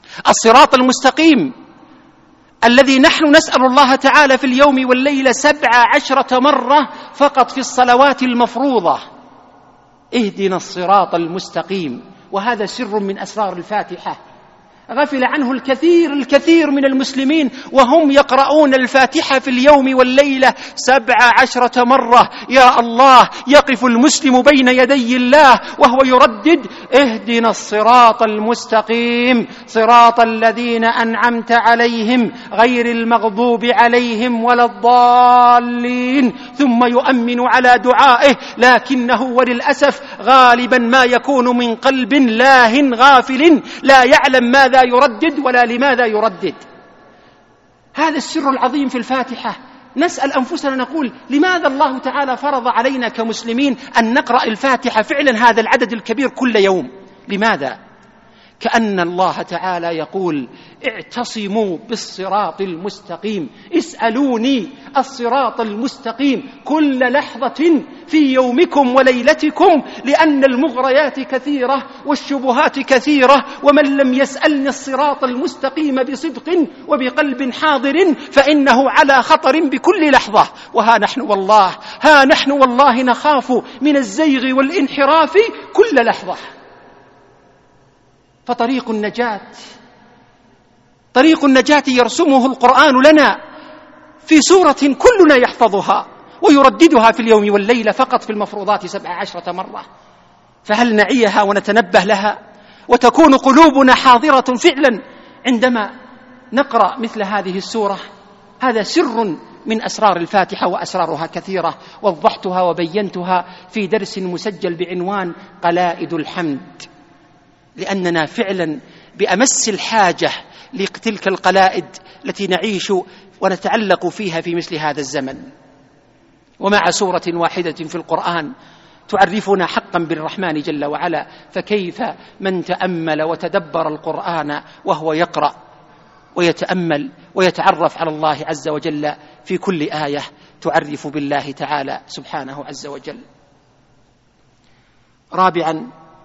الصراط المستقيم الذي نحن نسأل الله تعالى في اليوم والليلة 17 مرة فقط في الصلوات المفروضة: اهدنا الصراط المستقيم. وهذا سر من أسرار الفاتحة غفل عنه الكثير من المسلمين، وهم يقرؤون الفاتحة في اليوم والليلة 17 مرة. يا الله، يقف المسلم بين يدي الله وهو يردد: اهدنا الصراط المستقيم صراط الذين أنعمت عليهم غير المغضوب عليهم ولا الضالين، ثم يؤمن على دعائه، لكنه وللأسف غالبا ما يكون من قلب لاه غافل لا يعلم ماذا يردد ولا لماذا يردد. هذا السر العظيم في الفاتحة. نسأل أنفسنا نقول: لماذا الله تعالى فرض علينا كمسلمين أن نقرأ الفاتحة فعلا هذا العدد الكبير كل يوم؟ لماذا؟ كأن الله تعالى يقول: اعتصموا بالصراط المستقيم، اسألوني الصراط المستقيم كل لحظة في يومكم وليلتكم، لأن المغريات كثيرة والشبهات كثيرة، ومن لم يسألني الصراط المستقيم بصدق وبقلب حاضر فإنه على خطر بكل لحظة. ها نحن والله نخاف من الزيغ والانحراف كل لحظة. فطريق النجاة يرسمه القرآن لنا في سورة كلنا يحفظها ويرددها في اليوم والليلة فقط في المفروضات 17 مرة. فهل نعيها ونتنبه لها وتكون قلوبنا حاضرة فعلا عندما نقرأ مثل هذه السورة؟ هذا سر من أسرار الفاتحة، وأسرارها كثيرة وضحتها وبينتها في درس مسجل بعنوان قلائد الحمد، لأننا فعلا بأمس الحاجة لتلك القلائد التي نعيش ونتعلق فيها في مثل هذا الزمن. ومع سورة واحدة في القرآن تعرفنا حقا بالرحمن جل وعلا، فكيف من تأمل وتدبر القرآن وهو يقرأ ويتأمل ويتعرف على الله عز وجل في كل آية تعرف بالله تعالى سبحانه عز وجل. رابعا،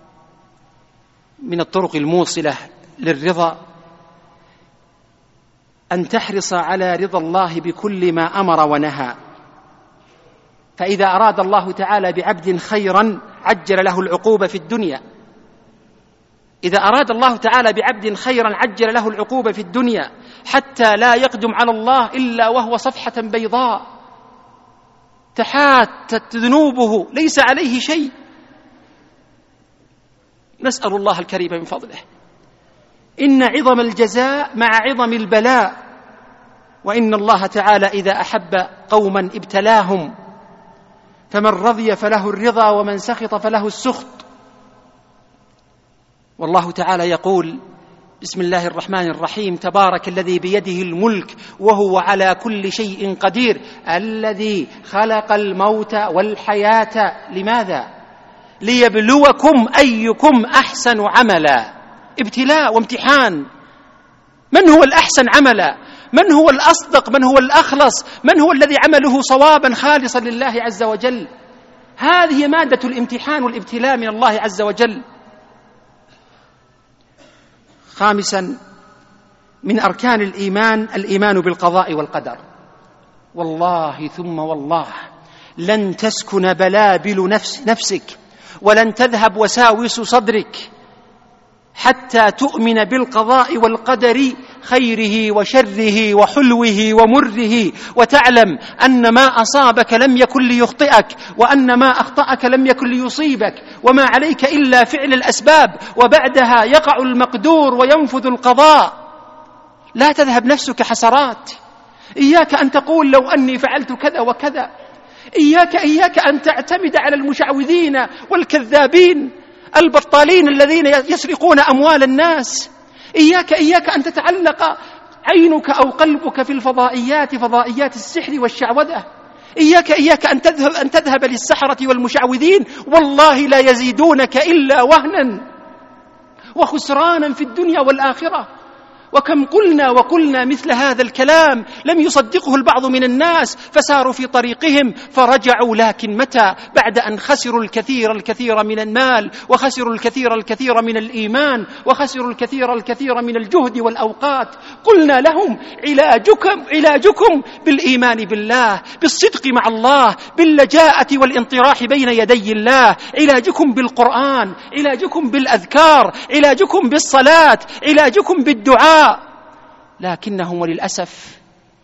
من الطرق الموصلة للرضا أن تحرص على رضا الله بكل ما أمر ونهى. فإذا أراد الله تعالى بعبد خيرا عجل له العقوبة في الدنيا، إذا أراد الله تعالى بعبد خيرا عجل له العقوبة في الدنيا حتى لا يقدم على الله إلا وهو صفحة بيضاء تحاتت ذنوبه ليس عليه شيء. نسأل الله الكريم من فضله. إن عظم الجزاء مع عظم البلاء، وإن الله تعالى إذا أحب قوما ابتلاهم، فمن رضي فله الرضا ومن سخط فله السخط. والله تعالى يقول: بسم الله الرحمن الرحيم: تبارك الذي بيده الملك وهو على كل شيء قدير، الذي خلق الموت والحياة. لماذا؟ ليبلوكم أيكم أحسن عملا. ابتلاء وامتحان. من هو الأحسن عملا؟ من هو الأصدق؟ من هو الأخلص؟ من هو الذي عمله صوابا خالصا لله عز وجل؟ هذه مادة الامتحان والابتلاء من الله عز وجل. خامسا، من أركان الإيمان بالقضاء والقدر. والله ثم والله لن تسكن بلابل نفسك ولن تذهب وساوس صدرك حتى تؤمن بالقضاء والقدر، خيره وشره وحلوه ومره، وتعلم أن ما أصابك لم يكن ليخطئك، وأن ما أخطأك لم يكن ليصيبك، وما عليك إلا فعل الأسباب، وبعدها يقع المقدور وينفذ القضاء. لا تذهب نفسك حسرات. إياك أن تقول لو أني فعلت كذا وكذا. إياك أن تعتمد على المشعوذين والكذابين البطالين الذين يسرقون أموال الناس. إياك أن تتعلق عينك أو قلبك في فضائيات السحر والشعوذة. إياك أن تذهب للسحرة والمشعوذين، والله لا يزيدونك إلا وهنا وخسرانا في الدنيا والآخرة. وكم قلنا مثل هذا الكلام لم يصدقه البعض من الناس، فساروا في طريقهم فرجعوا، لكن متى؟ بعد أن خسروا الكثير من المال، وخسروا الكثير من الإيمان، وخسروا الكثير من الجهد والأوقات. قلنا لهم علاجكم بالإيمان بالله، بالصدق مع الله، باللجاءة والانطراح بين يدي الله، علاجكم بالقرآن، علاجكم بالأذكار، علاجكم بالصلاة، علاجكم بالدعاء. لكنهم وللأسف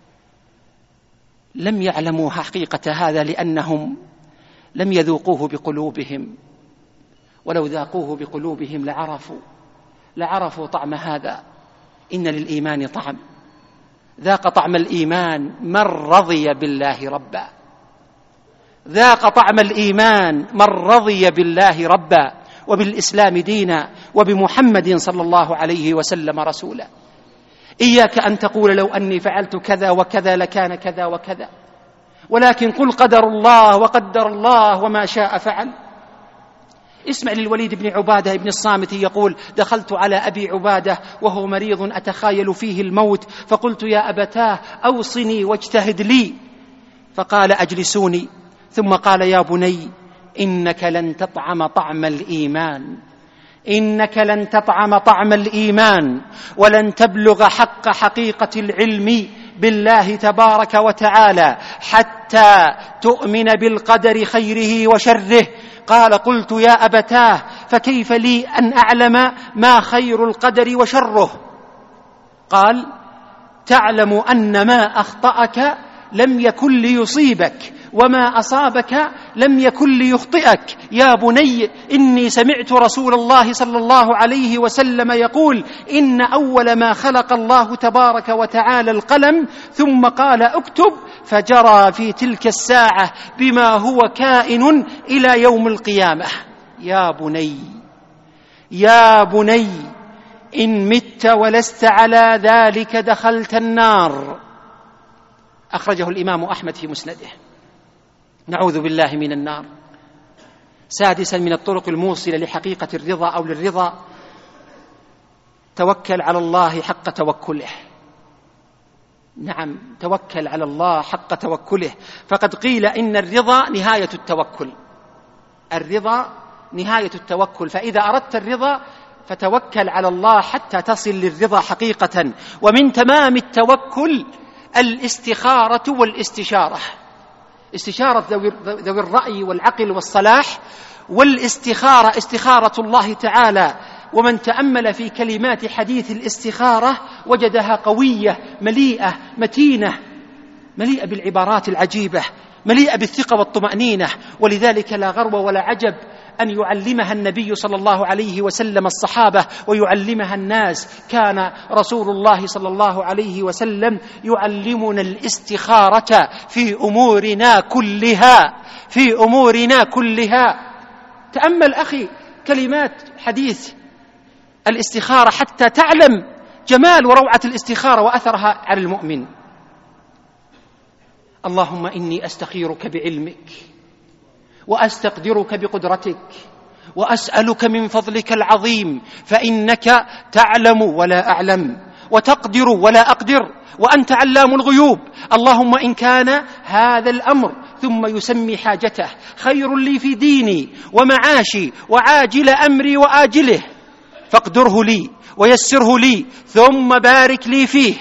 لم يعلموا حقيقة هذا، لأنهم لم يذوقوه بقلوبهم، ولو ذاقوه بقلوبهم لعرفوا طعم هذا. إن للإيمان طعم، ذاق طعم الإيمان من رضي بالله ربا، ذاق طعم الإيمان من رضي بالله ربا، وبالإسلام دينا، وبمحمد صلى الله عليه وسلم رسولا. إياك أن تقول لو أني فعلت كذا وكذا لكان كذا وكذا، ولكن قل قدر الله وقدر الله وما شاء فعل. اسمع للوليد بن عبادة بن الصامت يقول: دخلت على أبي عبادة وهو مريض أتخايل فيه الموت، فقلت: يا أبتاه أوصني واجتهد لي. فقال: أجلسوني. ثم قال: يا بني إنك لن تطعم طعم الإيمان، إنك لن تطعم طعم الإيمان، ولن تبلغ حقيقة العلم بالله تبارك وتعالى حتى تؤمن بالقدر خيره وشره. قال: قلت: يا أبتاه فكيف لي أن أعلم ما خير القدر وشره؟ قال: تعلم أن ما أخطأك لم يكن ليصيبك، وما أصابك لم يكن ليخطئك. يا بني إني سمعت رسول الله صلى الله عليه وسلم يقول: إن أول ما خلق الله تبارك وتعالى القلم، ثم قال: اكتب، فجرى في تلك الساعة بما هو كائن إلى يوم القيامة. يا بني إن مت ولست على ذلك دخلت النار. أخرجه الإمام أحمد في مسنده. نعوذ بالله من النار. سادسا من الطرق الموصلة لحقيقة الرضا أو للرضا: توكل على الله حق توكله. نعم، توكل على الله حق توكله، فقد قيل إن الرضا نهاية التوكل. الرضا نهاية التوكل، فإذا أردت الرضا فتوكل على الله حتى تصل للرضا حقيقة. ومن تمام التوكل الاستخارة والاستشارة، استشارة ذوي الرأي والعقل والصلاح، والاستخارة استخارة الله تعالى. ومن تأمل في كلمات حديث الاستخارة وجدها قوية مليئة متينة، مليئة بالعبارات العجيبة، مليئة بالثقة والطمأنينة. ولذلك لا غرو ولا عجب أن يعلمها النبي صلى الله عليه وسلم الصحابة ويعلمها الناس. كان رسول الله صلى الله عليه وسلم يعلمنا الاستخارة في أمورنا كلها. تأمل أخي كلمات حديث الاستخارة حتى تعلم جمال وروعة الاستخارة وأثرها على المؤمن. اللهم إني أستخيرك بعلمك، وأستقدرك بقدرتك، وأسألك من فضلك العظيم، فإنك تعلم ولا أعلم، وتقدر ولا أقدر، وأنت علام الغيوب. اللهم إن كان هذا الأمر ثم يسمي حاجته خير لي في ديني ومعاشي وعاجل أمري وآجله، فاقدره لي ويسره لي ثم بارك لي فيه.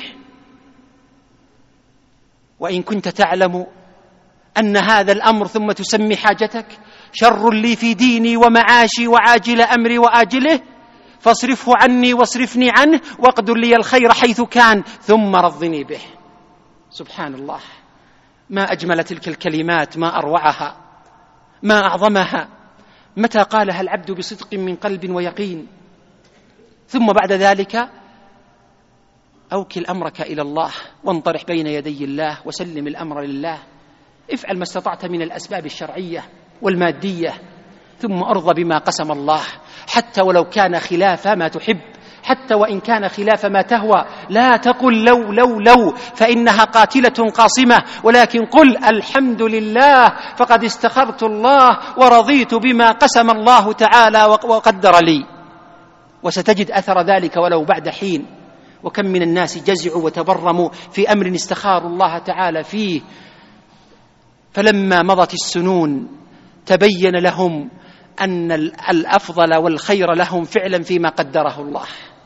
وإن كنت تعلم أن هذا الأمر ثم تسمي حاجتك شر لي في ديني ومعاشي وعاجل أمري وآجله، فاصرفه عني واصرفني عنه، واقدر لي الخير حيث كان ثم رضني به. سبحان الله، ما أجمل تلك الكلمات، ما أروعها، ما أعظمها. متى قالها العبد بصدق من قلب ويقين، ثم بعد ذلك أوكل أمرك إلى الله وانطرح بين يدي الله وسلم الأمر لله. افعل ما استطعت من الأسباب الشرعية والمادية، ثم أرضى بما قسم الله، حتى ولو كان خلاف ما تحب، حتى وإن كان خلاف ما تهوى. لا تقل لو لو لو، فإنها قاتلة قاصمة، ولكن قل الحمد لله فقد استخرت الله ورضيت بما قسم الله تعالى وقدر لي. وستجد أثر ذلك ولو بعد حين، وكم من الناس جزعوا وتبرموا في أمر استخاروا الله تعالى فيه، فلما مضت السنون تبين لهم أن الأفضل والخير لهم فعلا فيما قدره الله.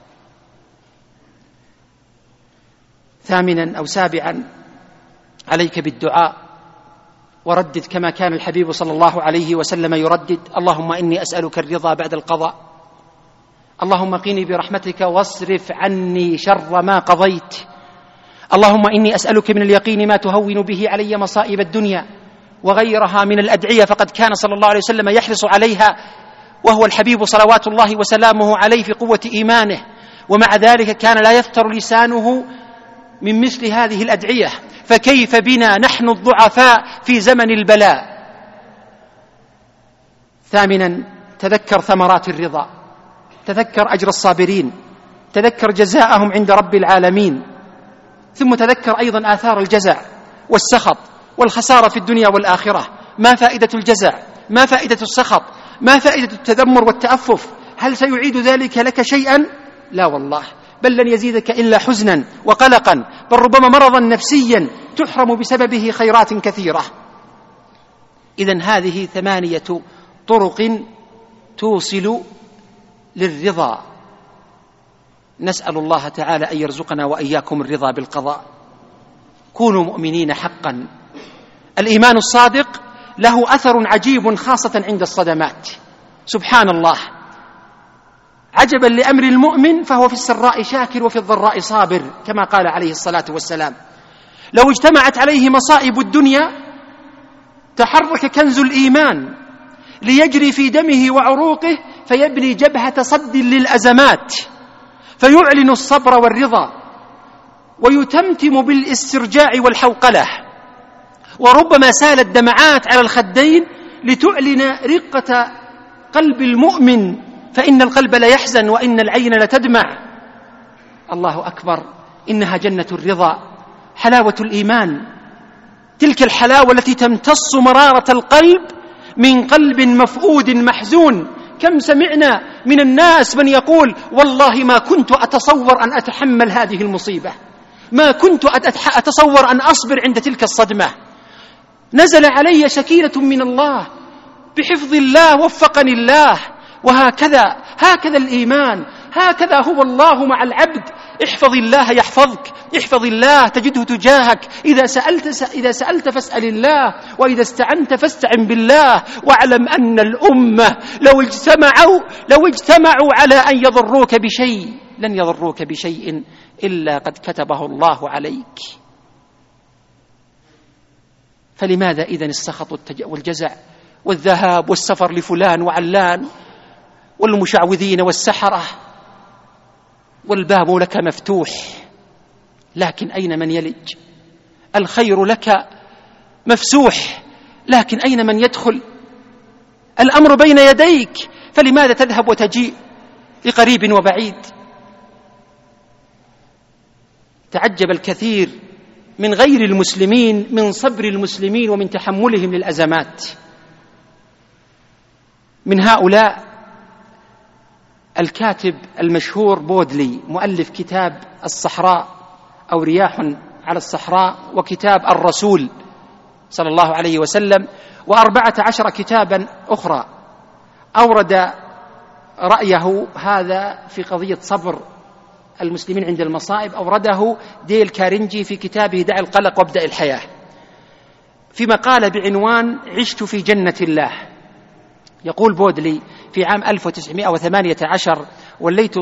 ثامنا أو سابعا، عليك بالدعاء وردد كما كان الحبيب صلى الله عليه وسلم يردد: اللهم إني أسألك الرضا بعد القضاء، اللهم قني برحمتك واصرف عني شر ما قضيت، اللهم إني أسألك من اليقين ما تهون به علي مصائب الدنيا، وغيرها من الأدعية، فقد كان صلى الله عليه وسلم يحرص عليها وهو الحبيب صلوات الله وسلامه عليه في قوة إيمانه، ومع ذلك كان لا يفتر لسانه من مثل هذه الأدعية، فكيف بنا نحن الضعفاء في زمن البلاء؟ ثامنا، تذكر ثمرات الرضا، تذكر أجر الصابرين، تذكر جزاءهم عند رب العالمين، ثم تذكر أيضا آثار الجزع والسخط والخسارة في الدنيا والآخرة. ما فائدة الجزع؟ ما فائدة السخط؟ ما فائدة التذمر والتأفف؟ هل سيعيد ذلك لك شيئا؟ لا والله، بل لن يزيدك إلا حزنا وقلقا، بل ربما مرضا نفسيا تحرم بسببه خيرات كثيرة. إذن هذه 8 طرق توصل للرضا. نسأل الله تعالى أن يرزقنا وإياكم الرضا بالقضاء. كونوا مؤمنين حقا. الإيمان الصادق له أثر عجيب خاصة عند الصدمات. سبحان الله، عجبا لأمر المؤمن، فهو في السراء شاكر وفي الضراء صابر، كما قال عليه الصلاة والسلام. لو اجتمعت عليه مصائب الدنيا تحرك كنز الإيمان ليجري في دمه وعروقه، فيبني جبهة صد للأزمات، فيعلن الصبر والرضا، ويتمتم بالاسترجاع والحوقلة، وربما سالت دمعات على الخدين لتعلن رقة قلب المؤمن، فإن القلب لا يحزن وإن العين لتدمع. الله أكبر، إنها جنة الرضا، حلاوة الإيمان، تلك الحلاوة التي تمتص مرارة القلب من قلب مفقود محزون. كم سمعنا من الناس من يقول: والله ما كنت أتصور أن أتحمل هذه المصيبة، ما كنت أتصور أن أصبر عند تلك الصدمة، نزل علي سكينة من الله، بحفظ الله وفقني الله. وهكذا الإيمان، هكذا هو الله مع العبد. احفظ الله يحفظك، احفظ الله تجده تجاهك. إذا سألت فاسأل الله، وإذا استعنت فاستعن بالله. واعلم أن الأمة لو اجتمعوا على أن يضروك بشيء لن يضروك بشيء إلا قد كتبه الله عليك. فلماذا إذن السخط والجزع والذهاب والسفر لفلان وعلان والمشعوذين والسحرة؟ والباب لك مفتوح، لكن أين من يلج؟ الخير لك مفسوح، لكن أين من يدخل؟ الأمر بين يديك، فلماذا تذهب وتجيء لقريب وبعيد؟ تعجب الكثير من غير المسلمين من صبر المسلمين ومن تحملهم للأزمات. من هؤلاء الكاتب المشهور بودلي، مؤلف كتاب الصحراء أو رياح على الصحراء، وكتاب الرسول صلى الله عليه وسلم، و14 كتابا أخرى. أورد رأيه هذا في قضية صبر المسلمين عند المصائب، أورده ديل كارنجي في كتابه دع القلق وابدأ الحياة، في مقالة بعنوان عشت في جنة الله. يقول بودلي: في عام 1918 وليت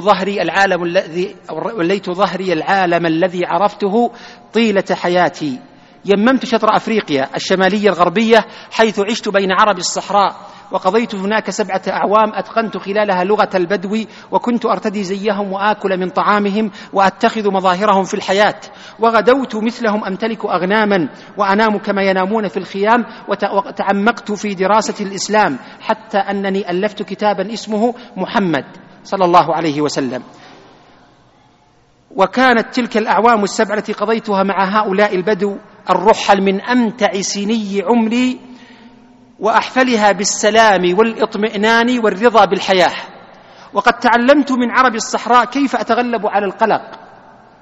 ظهري العالم الذي عرفته طيلة حياتي. يممت شطر أفريقيا الشمالية الغربية، حيث عشت بين عرب الصحراء، وقضيت هناك 7 أعوام أتقنت خلالها لغة البدو، وكنت أرتدي زيهم وآكل من طعامهم وأتخذ مظاهرهم في الحياة، وغدوت مثلهم أمتلك أغناما وأنام كما ينامون في الخيام، وتعمقت في دراسة الإسلام حتى أنني ألفت كتابا اسمه محمد صلى الله عليه وسلم. وكانت تلك الأعوام 7 التي قضيتها مع هؤلاء البدو الرحل من أمتع سني عمري وأحفلها بالسلام والإطمئنان والرضا بالحياة. وقد تعلمت من عرب الصحراء كيف أتغلب على القلق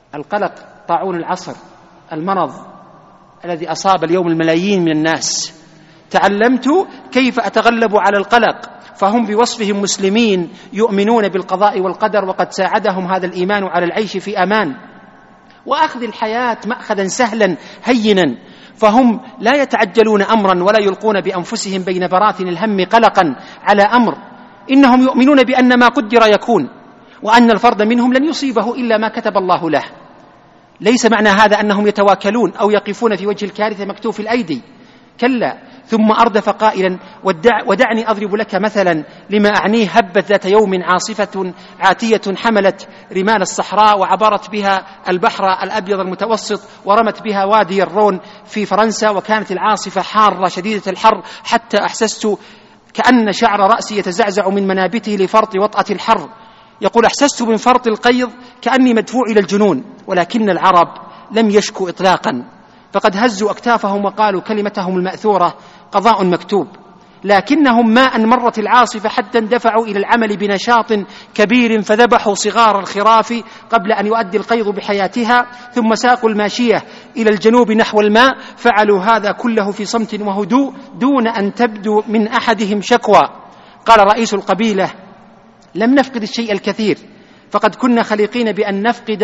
القلق، طاعون العصر، المرض الذي أصاب اليوم الملايين من الناس. تعلمت كيف أتغلب على القلق، فهم بوصفهم مسلمين يؤمنون بالقضاء والقدر، وقد ساعدهم هذا الإيمان على العيش في أمان وأخذ الحياة مأخذا سهلا هينا، فهم لا يتعجلون أمرا ولا يلقون بأنفسهم بين براثن الهم قلقا على أمر، إنهم يؤمنون بأن ما قدر يكون، وأن الفرد منهم لن يصيبه إلا ما كتب الله له. ليس معنى هذا أنهم يتواكلون أو يقفون في وجه الكارثة مكتوف الأيدي، كلا. ثم أردف قائلا: ودعني أضرب لك مثلا لما أعنيه. هبت ذات يوم عاصفة عاتية حملت رمال الصحراء وعبرت بها البحر الأبيض المتوسط ورمت بها وادي الرون في فرنسا، وكانت العاصفة حارة شديدة الحر حتى أحسست كأن شعر رأسي يتزعزع من منابته لفرط وطأة الحر. يقول: أحسست من فرط القيظ كأني مدفوع إلى الجنون. ولكن العرب لم يشكوا إطلاقا، فقد هزوا أكتافهم وقالوا كلمتهم المأثورة: قضاء مكتوب. لكنهم ما أن مرت العاصفة حتى اندفعوا إلى العمل بنشاط كبير، فذبحوا صغار الخراف قبل أن يؤدي القيظ بحياتها، ثم ساقوا الماشية إلى الجنوب نحو الماء. فعلوا هذا كله في صمت وهدوء دون أن تبدو من أحدهم شكوى. قال رئيس القبيلة: لم نفقد الشيء الكثير، فقد كنا خليقين بأن نفقد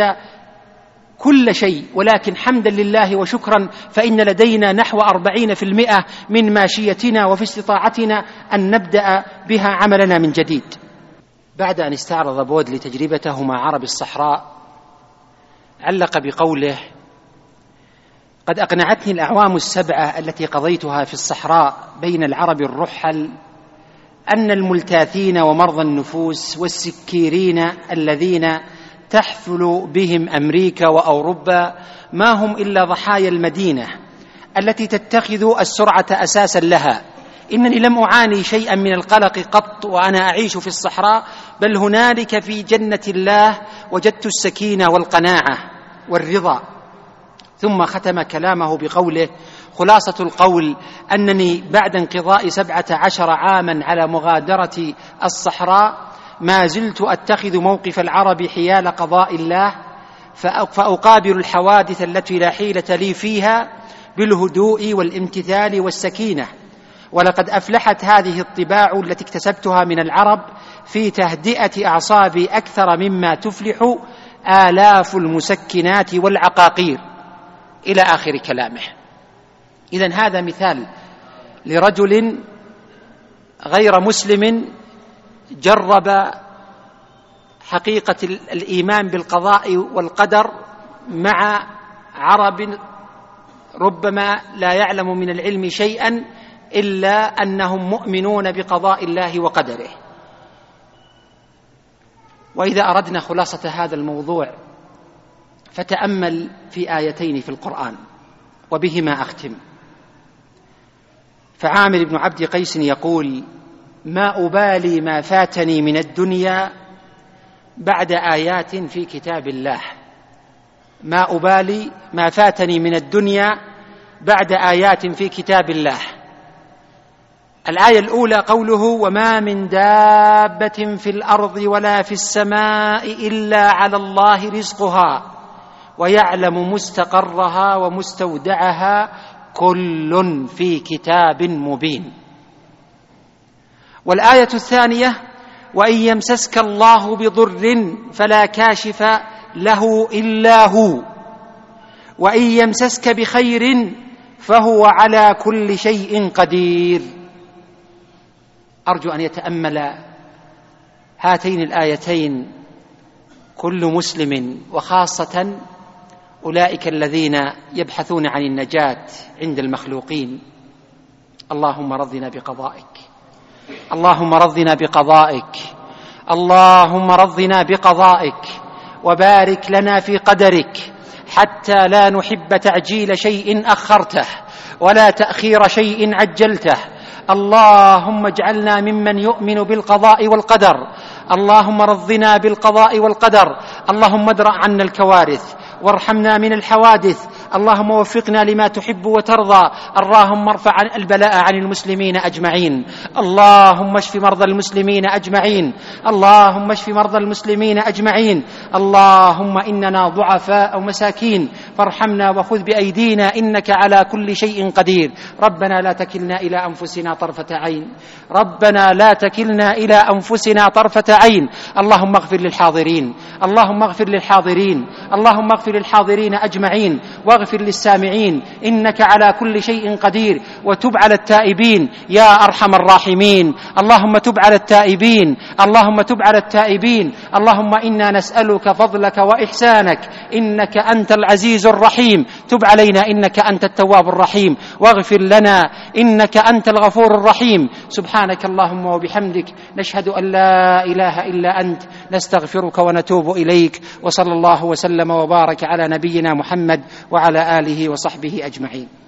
كل شيء، ولكن حمدا لله وشكرا فإن لدينا نحو 40% من ماشيتنا، وفي استطاعتنا أن نبدأ بها عملنا من جديد. بعد أن استعرض بودلي تجربته مع عرب الصحراء، علق بقوله: قد أقنعتني الأعوام 7 التي قضيتها في الصحراء بين العرب الرحل أن الملتاثين ومرضى النفوس والسكيرين الذين تحفل بهم أمريكا وأوروبا ما هم إلا ضحايا المدينة التي تتخذ السرعة أساسا لها. إنني لم أعاني شيئا من القلق قط وأنا أعيش في الصحراء، بل هنالك في جنة الله وجدت السكينة والقناعة والرضا. ثم ختم كلامه بقوله: خلاصة القول أنني بعد انقضاء 17 عاما على مغادرة الصحراء ما زلت أتخذ موقف العرب حيال قضاء الله، فأقابل الحوادث التي لا حيلة لي فيها بالهدوء والامتثال والسكينة. ولقد أفلحت هذه الطباع التي اكتسبتها من العرب في تهدئة أعصابي أكثر مما تفلح آلاف المسكنات والعقاقير، إلى آخر كلامه. إذن هذا مثال لرجل غير مسلم جرب حقيقة الإيمان بالقضاء والقدر مع عرب ربما لا يعلم من العلم شيئا إلا أنهم مؤمنون بقضاء الله وقدره. وإذا أردنا خلاصة هذا الموضوع فتأمل في آيتين في القرآن، وبهما أختم. فعامر بن عبد قيس يقول: ما أبالي ما فاتني من الدنيا بعد آيات في كتاب الله. ما أبالي ما فاتني من الدنيا بعد آيات في كتاب الله. الآية الأولى قوله: وما من دابة في الأرض ولا في السماء إلا على الله رزقها ويعلم مستقرها ومستودعها كل في كتاب مبين. والآية الثانية: وإن يمسسك الله بضر فلا كاشف له إلا هو وإن يمسسك بخير فهو على كل شيء قدير. أرجو أن يتأمل هاتين الآيتين كل مسلم، وخاصة أولئك الذين يبحثون عن النجاة عند المخلوقين. اللهم رضنا بقضائك، اللهم رضنا بقضائك، اللهم رضنا بقضائك، وبارك لنا في قدرك، حتى لا نحب تعجيل شيء أخرته ولا تأخير شيء عجلته. اللهم اجعلنا ممن يؤمن بالقضاء والقدر. اللهم رضنا بالقضاء والقدر. اللهم ادرأ عنا الكوارث وارحمنا من الحوادث. اللهم وفقنا لما تحب وترضى. اللهم ارفع البلاء عن المسلمين أجمعين. اللهم اشف مرضى المسلمين أجمعين. اللهم اشف مرضى المسلمين أجمعين. اللهم إننا ضعفاء ومساكين فارحمنا وخذ بأيدينا إنك على كل شيء قدير. ربنا لا تكلنا إلى أنفسنا طرفة عين. ربنا لا تكلنا إلى أنفسنا طرفة عين. اللهم اغفر للحاضرين. اللهم اغفر للحاضرين. اللهم اغفر للحاضرين أجمعين واغفر للسامعين إنك على كل شيء قدير. وتب على التائبين يا أرحم الراحمين. اللهم تب على التائبين. اللهم تب على التائبين. اللهم إنا نسألك فضلك وإحسانك إنك أنت العزيز الرحيم. تب علينا إنك أنت التواب الرحيم واغفر لنا إنك أنت الغفور الرحيم. سبحانك اللهم وبحمدك نشهد أن لا إله إلا أنت نستغفرك ونتوب إليك. وصلى الله وسلم وبارك على نبينا محمد وعلى آله وصحبه أجمعين.